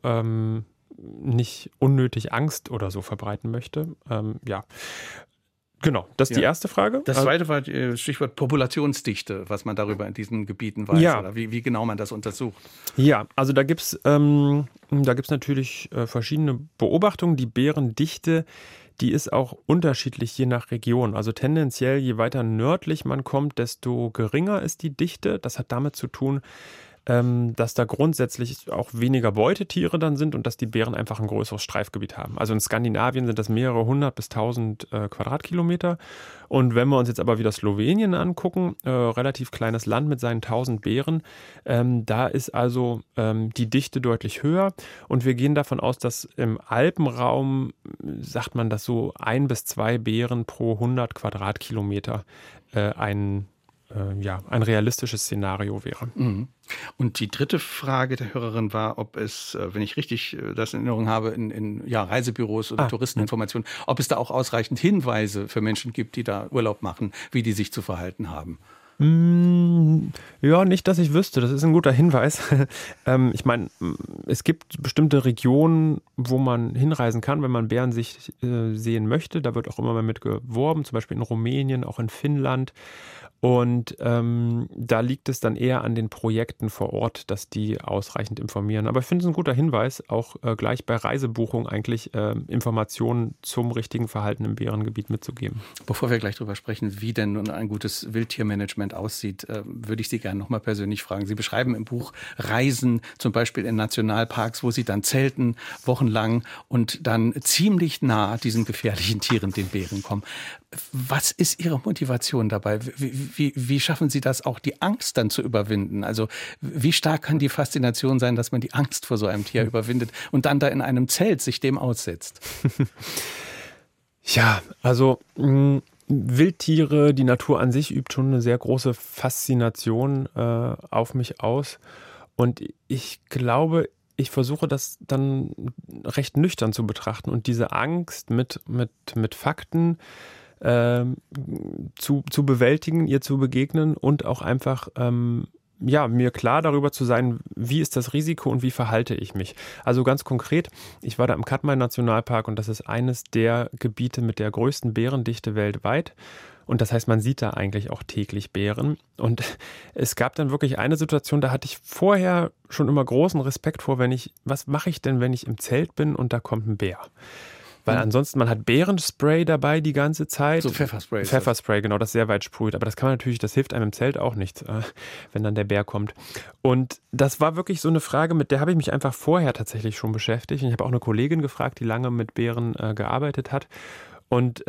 nicht unnötig Angst oder so verbreiten möchte. Ja. Genau, das ist die erste Frage. Das zweite war Stichwort Populationsdichte, was man darüber in diesen Gebieten weiß, oder wie genau man das untersucht. Ja, also da gibt's natürlich verschiedene Beobachtungen. Die Bärendichte, die ist auch unterschiedlich je nach Region. Also tendenziell, je weiter nördlich man kommt, desto geringer ist die Dichte. Das hat damit zu tun, dass da grundsätzlich auch weniger Beutetiere dann sind und dass die Bären einfach ein größeres Streifgebiet haben. Also in Skandinavien sind das mehrere 100 bis 1000 Quadratkilometer. Und wenn wir uns jetzt aber wieder Slowenien angucken, relativ kleines Land mit seinen 1000 Bären, da ist also die Dichte deutlich höher. Und wir gehen davon aus, dass im Alpenraum, sagt man, dass so 1 bis 2 Bären pro 100 Quadratkilometer ein realistisches Szenario wäre. Und die dritte Frage der Hörerin war, ob es, wenn ich richtig das in Erinnerung habe, in Reisebüros oder Touristeninformationen, ob es da auch ausreichend Hinweise für Menschen gibt, die da Urlaub machen, wie die sich zu verhalten haben. Ja, nicht, dass ich wüsste. Das ist ein guter Hinweis. Ich meine, es gibt bestimmte Regionen, wo man hinreisen kann, wenn man Bären sich sehen möchte. Da wird auch immer mal mit geworben, zum Beispiel in Rumänien, auch in Finnland. Und da liegt es dann eher an den Projekten vor Ort, dass die ausreichend informieren. Aber ich finde es ein guter Hinweis, auch gleich bei Reisebuchung eigentlich Informationen zum richtigen Verhalten im Bärengebiet mitzugeben. Bevor wir gleich darüber sprechen, wie denn nun ein gutes Wildtiermanagement aussieht, würde ich Sie gerne nochmal persönlich fragen. Sie beschreiben im Buch Reisen, zum Beispiel in Nationalparks, wo Sie dann zelten, wochenlang und dann ziemlich nah diesen gefährlichen Tieren, den Bären, kommen. Was ist Ihre Motivation dabei? Wie schaffen Sie das, auch die Angst dann zu überwinden? Also wie stark kann die Faszination sein, dass man die Angst vor so einem Tier überwindet und dann da in einem Zelt sich dem aussetzt? Ja, also Wildtiere, die Natur an sich übt schon eine sehr große Faszination auf mich aus. Und ich glaube, ich versuche das dann recht nüchtern zu betrachten und diese Angst mit Fakten zu bewältigen, ihr zu begegnen und auch einfach mir klar darüber zu sein, wie ist das Risiko und wie verhalte ich mich. Also ganz konkret, ich war da im Katmai-Nationalpark und das ist eines der Gebiete mit der größten Bärendichte weltweit. Und das heißt, man sieht da eigentlich auch täglich Bären. Und es gab dann wirklich eine Situation, da hatte ich vorher schon immer großen Respekt vor, was mache ich denn, wenn ich im Zelt bin und da kommt ein Bär? Weil ansonsten, man hat Bärenspray dabei die ganze Zeit. So Pfefferspray. Pfefferspray, genau, das sehr weit sprüht. Aber das hilft einem im Zelt auch nichts, wenn dann der Bär kommt. Und das war wirklich so eine Frage, mit der habe ich mich einfach vorher tatsächlich schon beschäftigt. Und ich habe auch eine Kollegin gefragt, die lange mit Bären gearbeitet hat. Und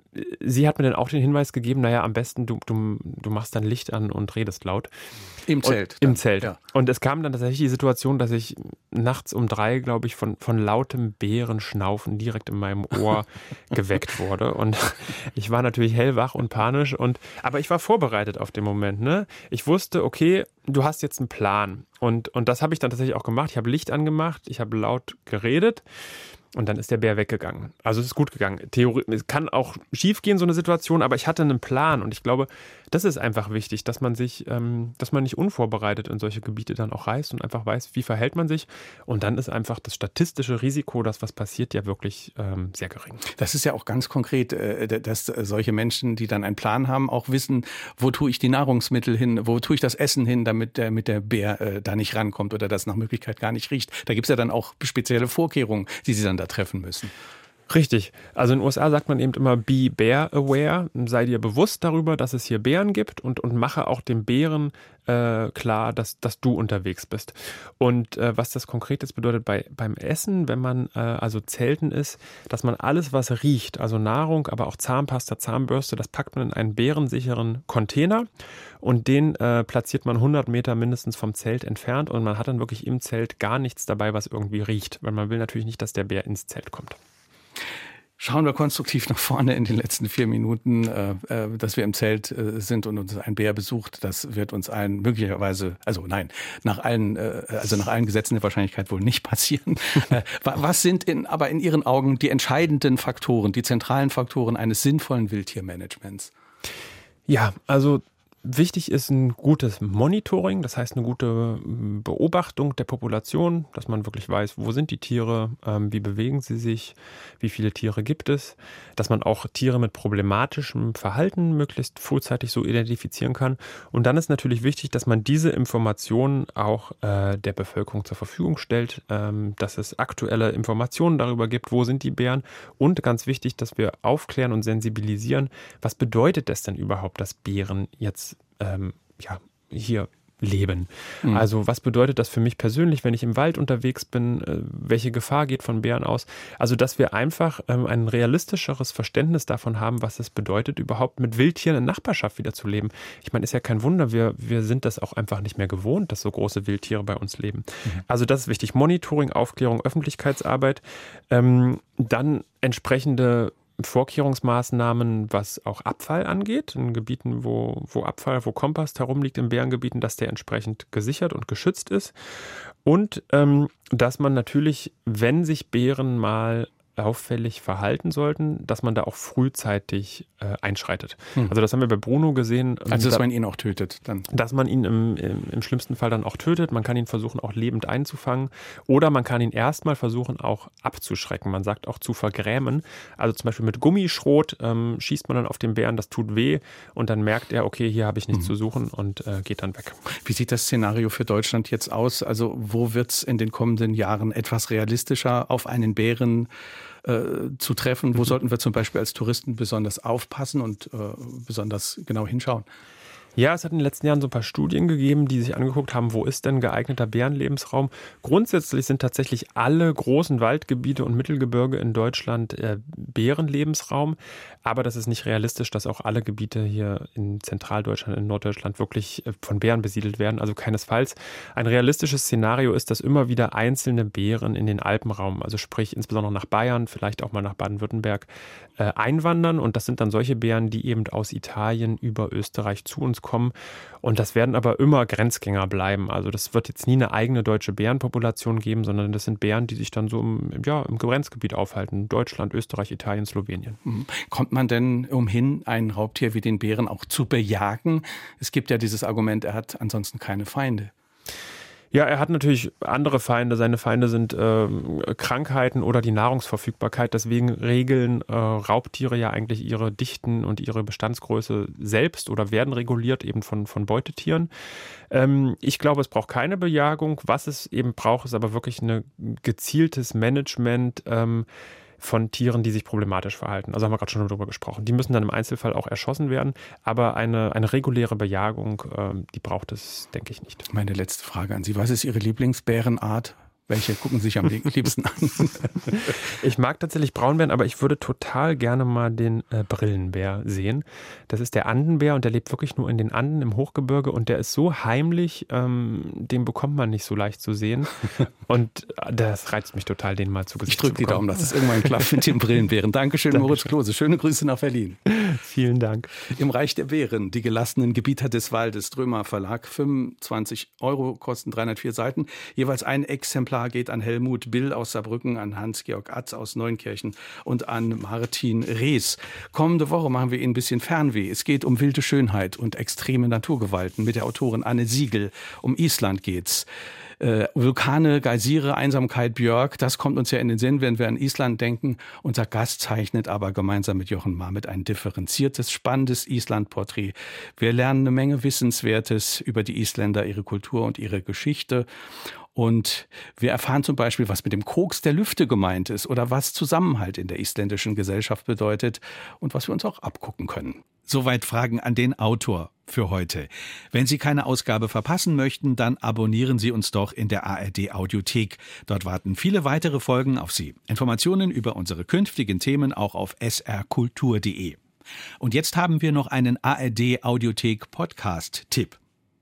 sie hat mir dann auch den Hinweis gegeben, naja, am besten du machst dann Licht an und redest laut. Im Zelt. Im Zelt. Ja. Und es kam dann tatsächlich die Situation, dass ich nachts um 3, glaube ich, von lautem Bärenschnaufen direkt in meinem Ohr geweckt wurde. Und ich war natürlich hellwach und panisch. Aber ich war vorbereitet auf den Moment. Ne? Ich wusste, okay, du hast jetzt einen Plan. Und das habe ich dann tatsächlich auch gemacht. Ich habe Licht angemacht, ich habe laut geredet. Und dann ist der Bär weggegangen. Also es ist gut gegangen. Es kann auch schief gehen, so eine Situation, aber ich hatte einen Plan. Und ich glaube, das ist einfach wichtig, dass man nicht unvorbereitet in solche Gebiete dann auch reist und einfach weiß, wie verhält man sich. Und dann ist einfach das statistische Risiko, dass was passiert, ja wirklich sehr gering. Das ist ja auch ganz konkret, dass solche Menschen, die dann einen Plan haben, auch wissen, wo tue ich die Nahrungsmittel hin, wo tue ich das Essen hin, damit der Bär da nicht rankommt oder das nach Möglichkeit gar nicht riecht. Da gibt es ja dann auch spezielle Vorkehrungen, die sie dann treffen müssen. Richtig. Also in den USA sagt man eben immer, be bear aware, sei dir bewusst darüber, dass es hier Bären gibt und mache auch dem Bären klar, dass du unterwegs bist. Und was das konkret jetzt bedeutet beim Essen, wenn man also zelten ist, dass man alles, was riecht, also Nahrung, aber auch Zahnpasta, Zahnbürste, das packt man in einen bärensicheren Container und den platziert man 100 Meter mindestens vom Zelt entfernt und man hat dann wirklich im Zelt gar nichts dabei, was irgendwie riecht, weil man will natürlich nicht, dass der Bär ins Zelt kommt. Schauen wir konstruktiv nach vorne in den letzten 4 Minuten, dass wir im Zelt sind und uns ein Bär besucht. Das wird uns allen möglicherweise, nach allen Gesetzen der Wahrscheinlichkeit wohl nicht passieren. Was sind aber in Ihren Augen die entscheidenden Faktoren, die zentralen Faktoren eines sinnvollen Wildtiermanagements? Ja, also wichtig ist ein gutes Monitoring, das heißt eine gute Beobachtung der Population, dass man wirklich weiß, wo sind die Tiere, wie bewegen sie sich, wie viele Tiere gibt es, dass man auch Tiere mit problematischem Verhalten möglichst frühzeitig so identifizieren kann. Und dann ist natürlich wichtig, dass man diese Informationen auch der Bevölkerung zur Verfügung stellt, dass es aktuelle Informationen darüber gibt, wo sind die Bären und ganz wichtig, dass wir aufklären und sensibilisieren, was bedeutet das denn überhaupt, dass Bären jetzt hier leben. Mhm. Also was bedeutet das für mich persönlich, wenn ich im Wald unterwegs bin? Welche Gefahr geht von Bären aus? Also dass wir einfach ein realistischeres Verständnis davon haben, was es bedeutet, überhaupt mit Wildtieren in Nachbarschaft wieder zu leben. Ich meine, ist ja kein Wunder, wir sind das auch einfach nicht mehr gewohnt, dass so große Wildtiere bei uns leben. Mhm. Also das ist wichtig. Monitoring, Aufklärung, Öffentlichkeitsarbeit. Dann entsprechende Vorkehrungsmaßnahmen, was auch Abfall angeht, in Gebieten, wo Kompost herumliegt, in Bärengebieten, dass der entsprechend gesichert und geschützt ist. Und dass man natürlich, wenn sich Bären mal auffällig verhalten sollten, dass man da auch frühzeitig einschreitet. Also das haben wir bei Bruno gesehen. Also dass man ihn auch tötet dann? Dass man ihn im schlimmsten Fall dann auch tötet. Man kann ihn versuchen, auch lebend einzufangen. Oder man kann ihn erstmal versuchen, auch abzuschrecken. Man sagt auch zu vergrämen. Also zum Beispiel mit Gummischrot schießt man dann auf den Bären, das tut weh. Und dann merkt er, okay, hier habe ich nichts zu suchen und geht dann weg. Wie sieht das Szenario für Deutschland jetzt aus? Also wo wird es in den kommenden Jahren etwas realistischer auf einen Bären zu treffen? Wo sollten wir zum Beispiel als Touristen besonders aufpassen und besonders genau hinschauen? Ja, es hat in den letzten Jahren so ein paar Studien gegeben, die sich angeguckt haben, wo ist denn geeigneter Bärenlebensraum. Grundsätzlich sind tatsächlich alle großen Waldgebiete und Mittelgebirge in Deutschland Bärenlebensraum. Aber das ist nicht realistisch, dass auch alle Gebiete hier in Zentraldeutschland, in Norddeutschland wirklich von Bären besiedelt werden. Also keinesfalls. Ein realistisches Szenario ist, dass immer wieder einzelne Bären in den Alpenraum, also sprich insbesondere nach Bayern, vielleicht auch mal nach Baden-Württemberg, einwandern. Und das sind dann solche Bären, die eben aus Italien über Österreich zu uns auskommen. Und das werden aber immer Grenzgänger bleiben. Also das wird jetzt nie eine eigene deutsche Bärenpopulation geben, sondern das sind Bären, die sich dann so im Grenzgebiet aufhalten. Deutschland, Österreich, Italien, Slowenien. Kommt man denn umhin, ein Raubtier wie den Bären auch zu bejagen? Es gibt ja dieses Argument, er hat ansonsten keine Feinde. Ja, er hat natürlich andere Feinde. Seine Feinde sind Krankheiten oder die Nahrungsverfügbarkeit. Deswegen regeln Raubtiere ja eigentlich ihre Dichten und ihre Bestandsgröße selbst oder werden reguliert eben von Beutetieren. Ich glaube, es braucht keine Bejagung. Was es eben braucht, ist aber wirklich ein gezieltes Management von Tieren, die sich problematisch verhalten. Also haben wir gerade schon darüber gesprochen. Die müssen dann im Einzelfall auch erschossen werden, aber eine reguläre Bejagung, die braucht es, denke ich, nicht. Meine letzte Frage an Sie. Was ist Ihre Lieblingsbärenart? Welche gucken Sie sich am liebsten an? Ich mag tatsächlich Braunbären, aber ich würde total gerne mal den Brillenbär sehen. Das ist der Andenbär und der lebt wirklich nur in den Anden im Hochgebirge und der ist so heimlich, den bekommt man nicht so leicht zu sehen. Und das reizt mich total, den mal zu Gesicht zu bekommen. Ich drücke die Daumen, dass es irgendwann klappt mit den Brillenbären. Dankeschön, Moritz Klose. Schöne Grüße nach Berlin. Vielen Dank. Im Reich der Bären, die gelassenen Gebieter des Waldes, Drömer Verlag, 25 €, kosten 304 Seiten. Jeweils ein Exemplar geht an Helmut Bill aus Saarbrücken, an Hans-Georg Atz aus Neunkirchen und an Martin Rees. Kommende Woche machen wir Ihnen ein bisschen Fernweh. Es geht um wilde Schönheit und extreme Naturgewalten mit der Autorin Anne Siegel. Um Island geht's. Vulkane, Geysire, Einsamkeit, Björk, das kommt uns ja in den Sinn, wenn wir an Island denken. Unser Gast zeichnet aber gemeinsam mit Jochen Marmit ein differenziertes, spannendes Island-Porträt. Wir lernen eine Menge Wissenswertes über die Isländer, ihre Kultur und ihre Geschichte. Und wir erfahren zum Beispiel, was mit dem Koks der Lüfte gemeint ist oder was Zusammenhalt in der isländischen Gesellschaft bedeutet und was wir uns auch abgucken können. Soweit Fragen an den Autor für heute. Wenn Sie keine Ausgabe verpassen möchten, dann abonnieren Sie uns doch in der ARD-Audiothek. Dort warten viele weitere Folgen auf Sie. Informationen über unsere künftigen Themen auch auf srkultur.de. Und jetzt haben wir noch einen ARD-Audiothek-Podcast-Tipp.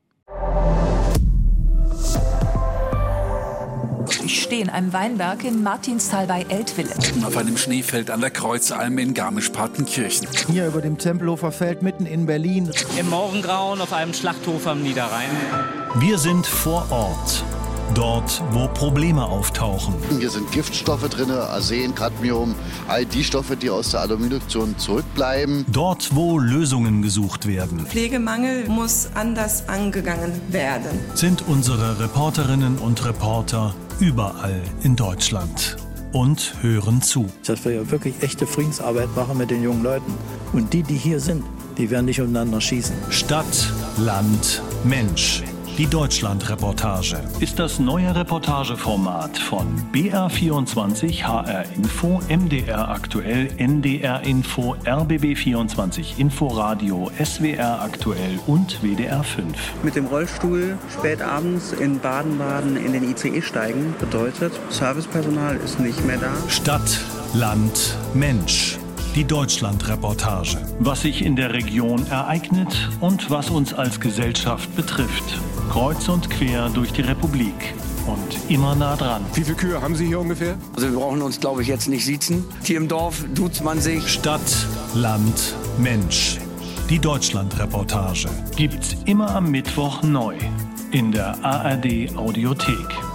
Ich stehe in einem Weinberg in Martinsthal bei Eltville. Auf einem Schneefeld an der Kreuzalm in Garmisch-Partenkirchen. Hier über dem Tempelhofer Feld mitten in Berlin. Im Morgengrauen auf einem Schlachthof am Niederrhein. Wir sind vor Ort. Dort, wo Probleme auftauchen. Hier sind Giftstoffe drin, Arsen, Cadmium, all die Stoffe, die aus der Aluminiumduktion zurückbleiben. Dort, wo Lösungen gesucht werden. Pflegemangel muss anders angegangen werden. Sind unsere Reporterinnen und Reporter überall in Deutschland und hören zu. Dass wir ja wirklich echte Friedensarbeit machen mit den jungen Leuten. Und die hier sind, die werden nicht untereinander schießen. Stadt, Land, Mensch. Die Deutschland-Reportage ist das neue Reportageformat von BR24, HR Info, MDR Aktuell, NDR Info, RBB24 Inforadio, SWR Aktuell und WDR 5. Mit dem Rollstuhl spät abends in Baden-Baden in den ICE steigen bedeutet, Servicepersonal ist nicht mehr da. Stadt, Land, Mensch. Die Deutschland-Reportage. Was sich in der Region ereignet und was uns als Gesellschaft betrifft. Kreuz und quer durch die Republik. Und immer nah dran. Wie viele Kühe haben Sie hier ungefähr? Also wir brauchen uns, glaube ich, jetzt nicht siezen. Hier im Dorf duzt man sich. Stadt, Land, Mensch. Die Deutschland-Reportage. Gibt's immer am Mittwoch neu. In der ARD-Audiothek.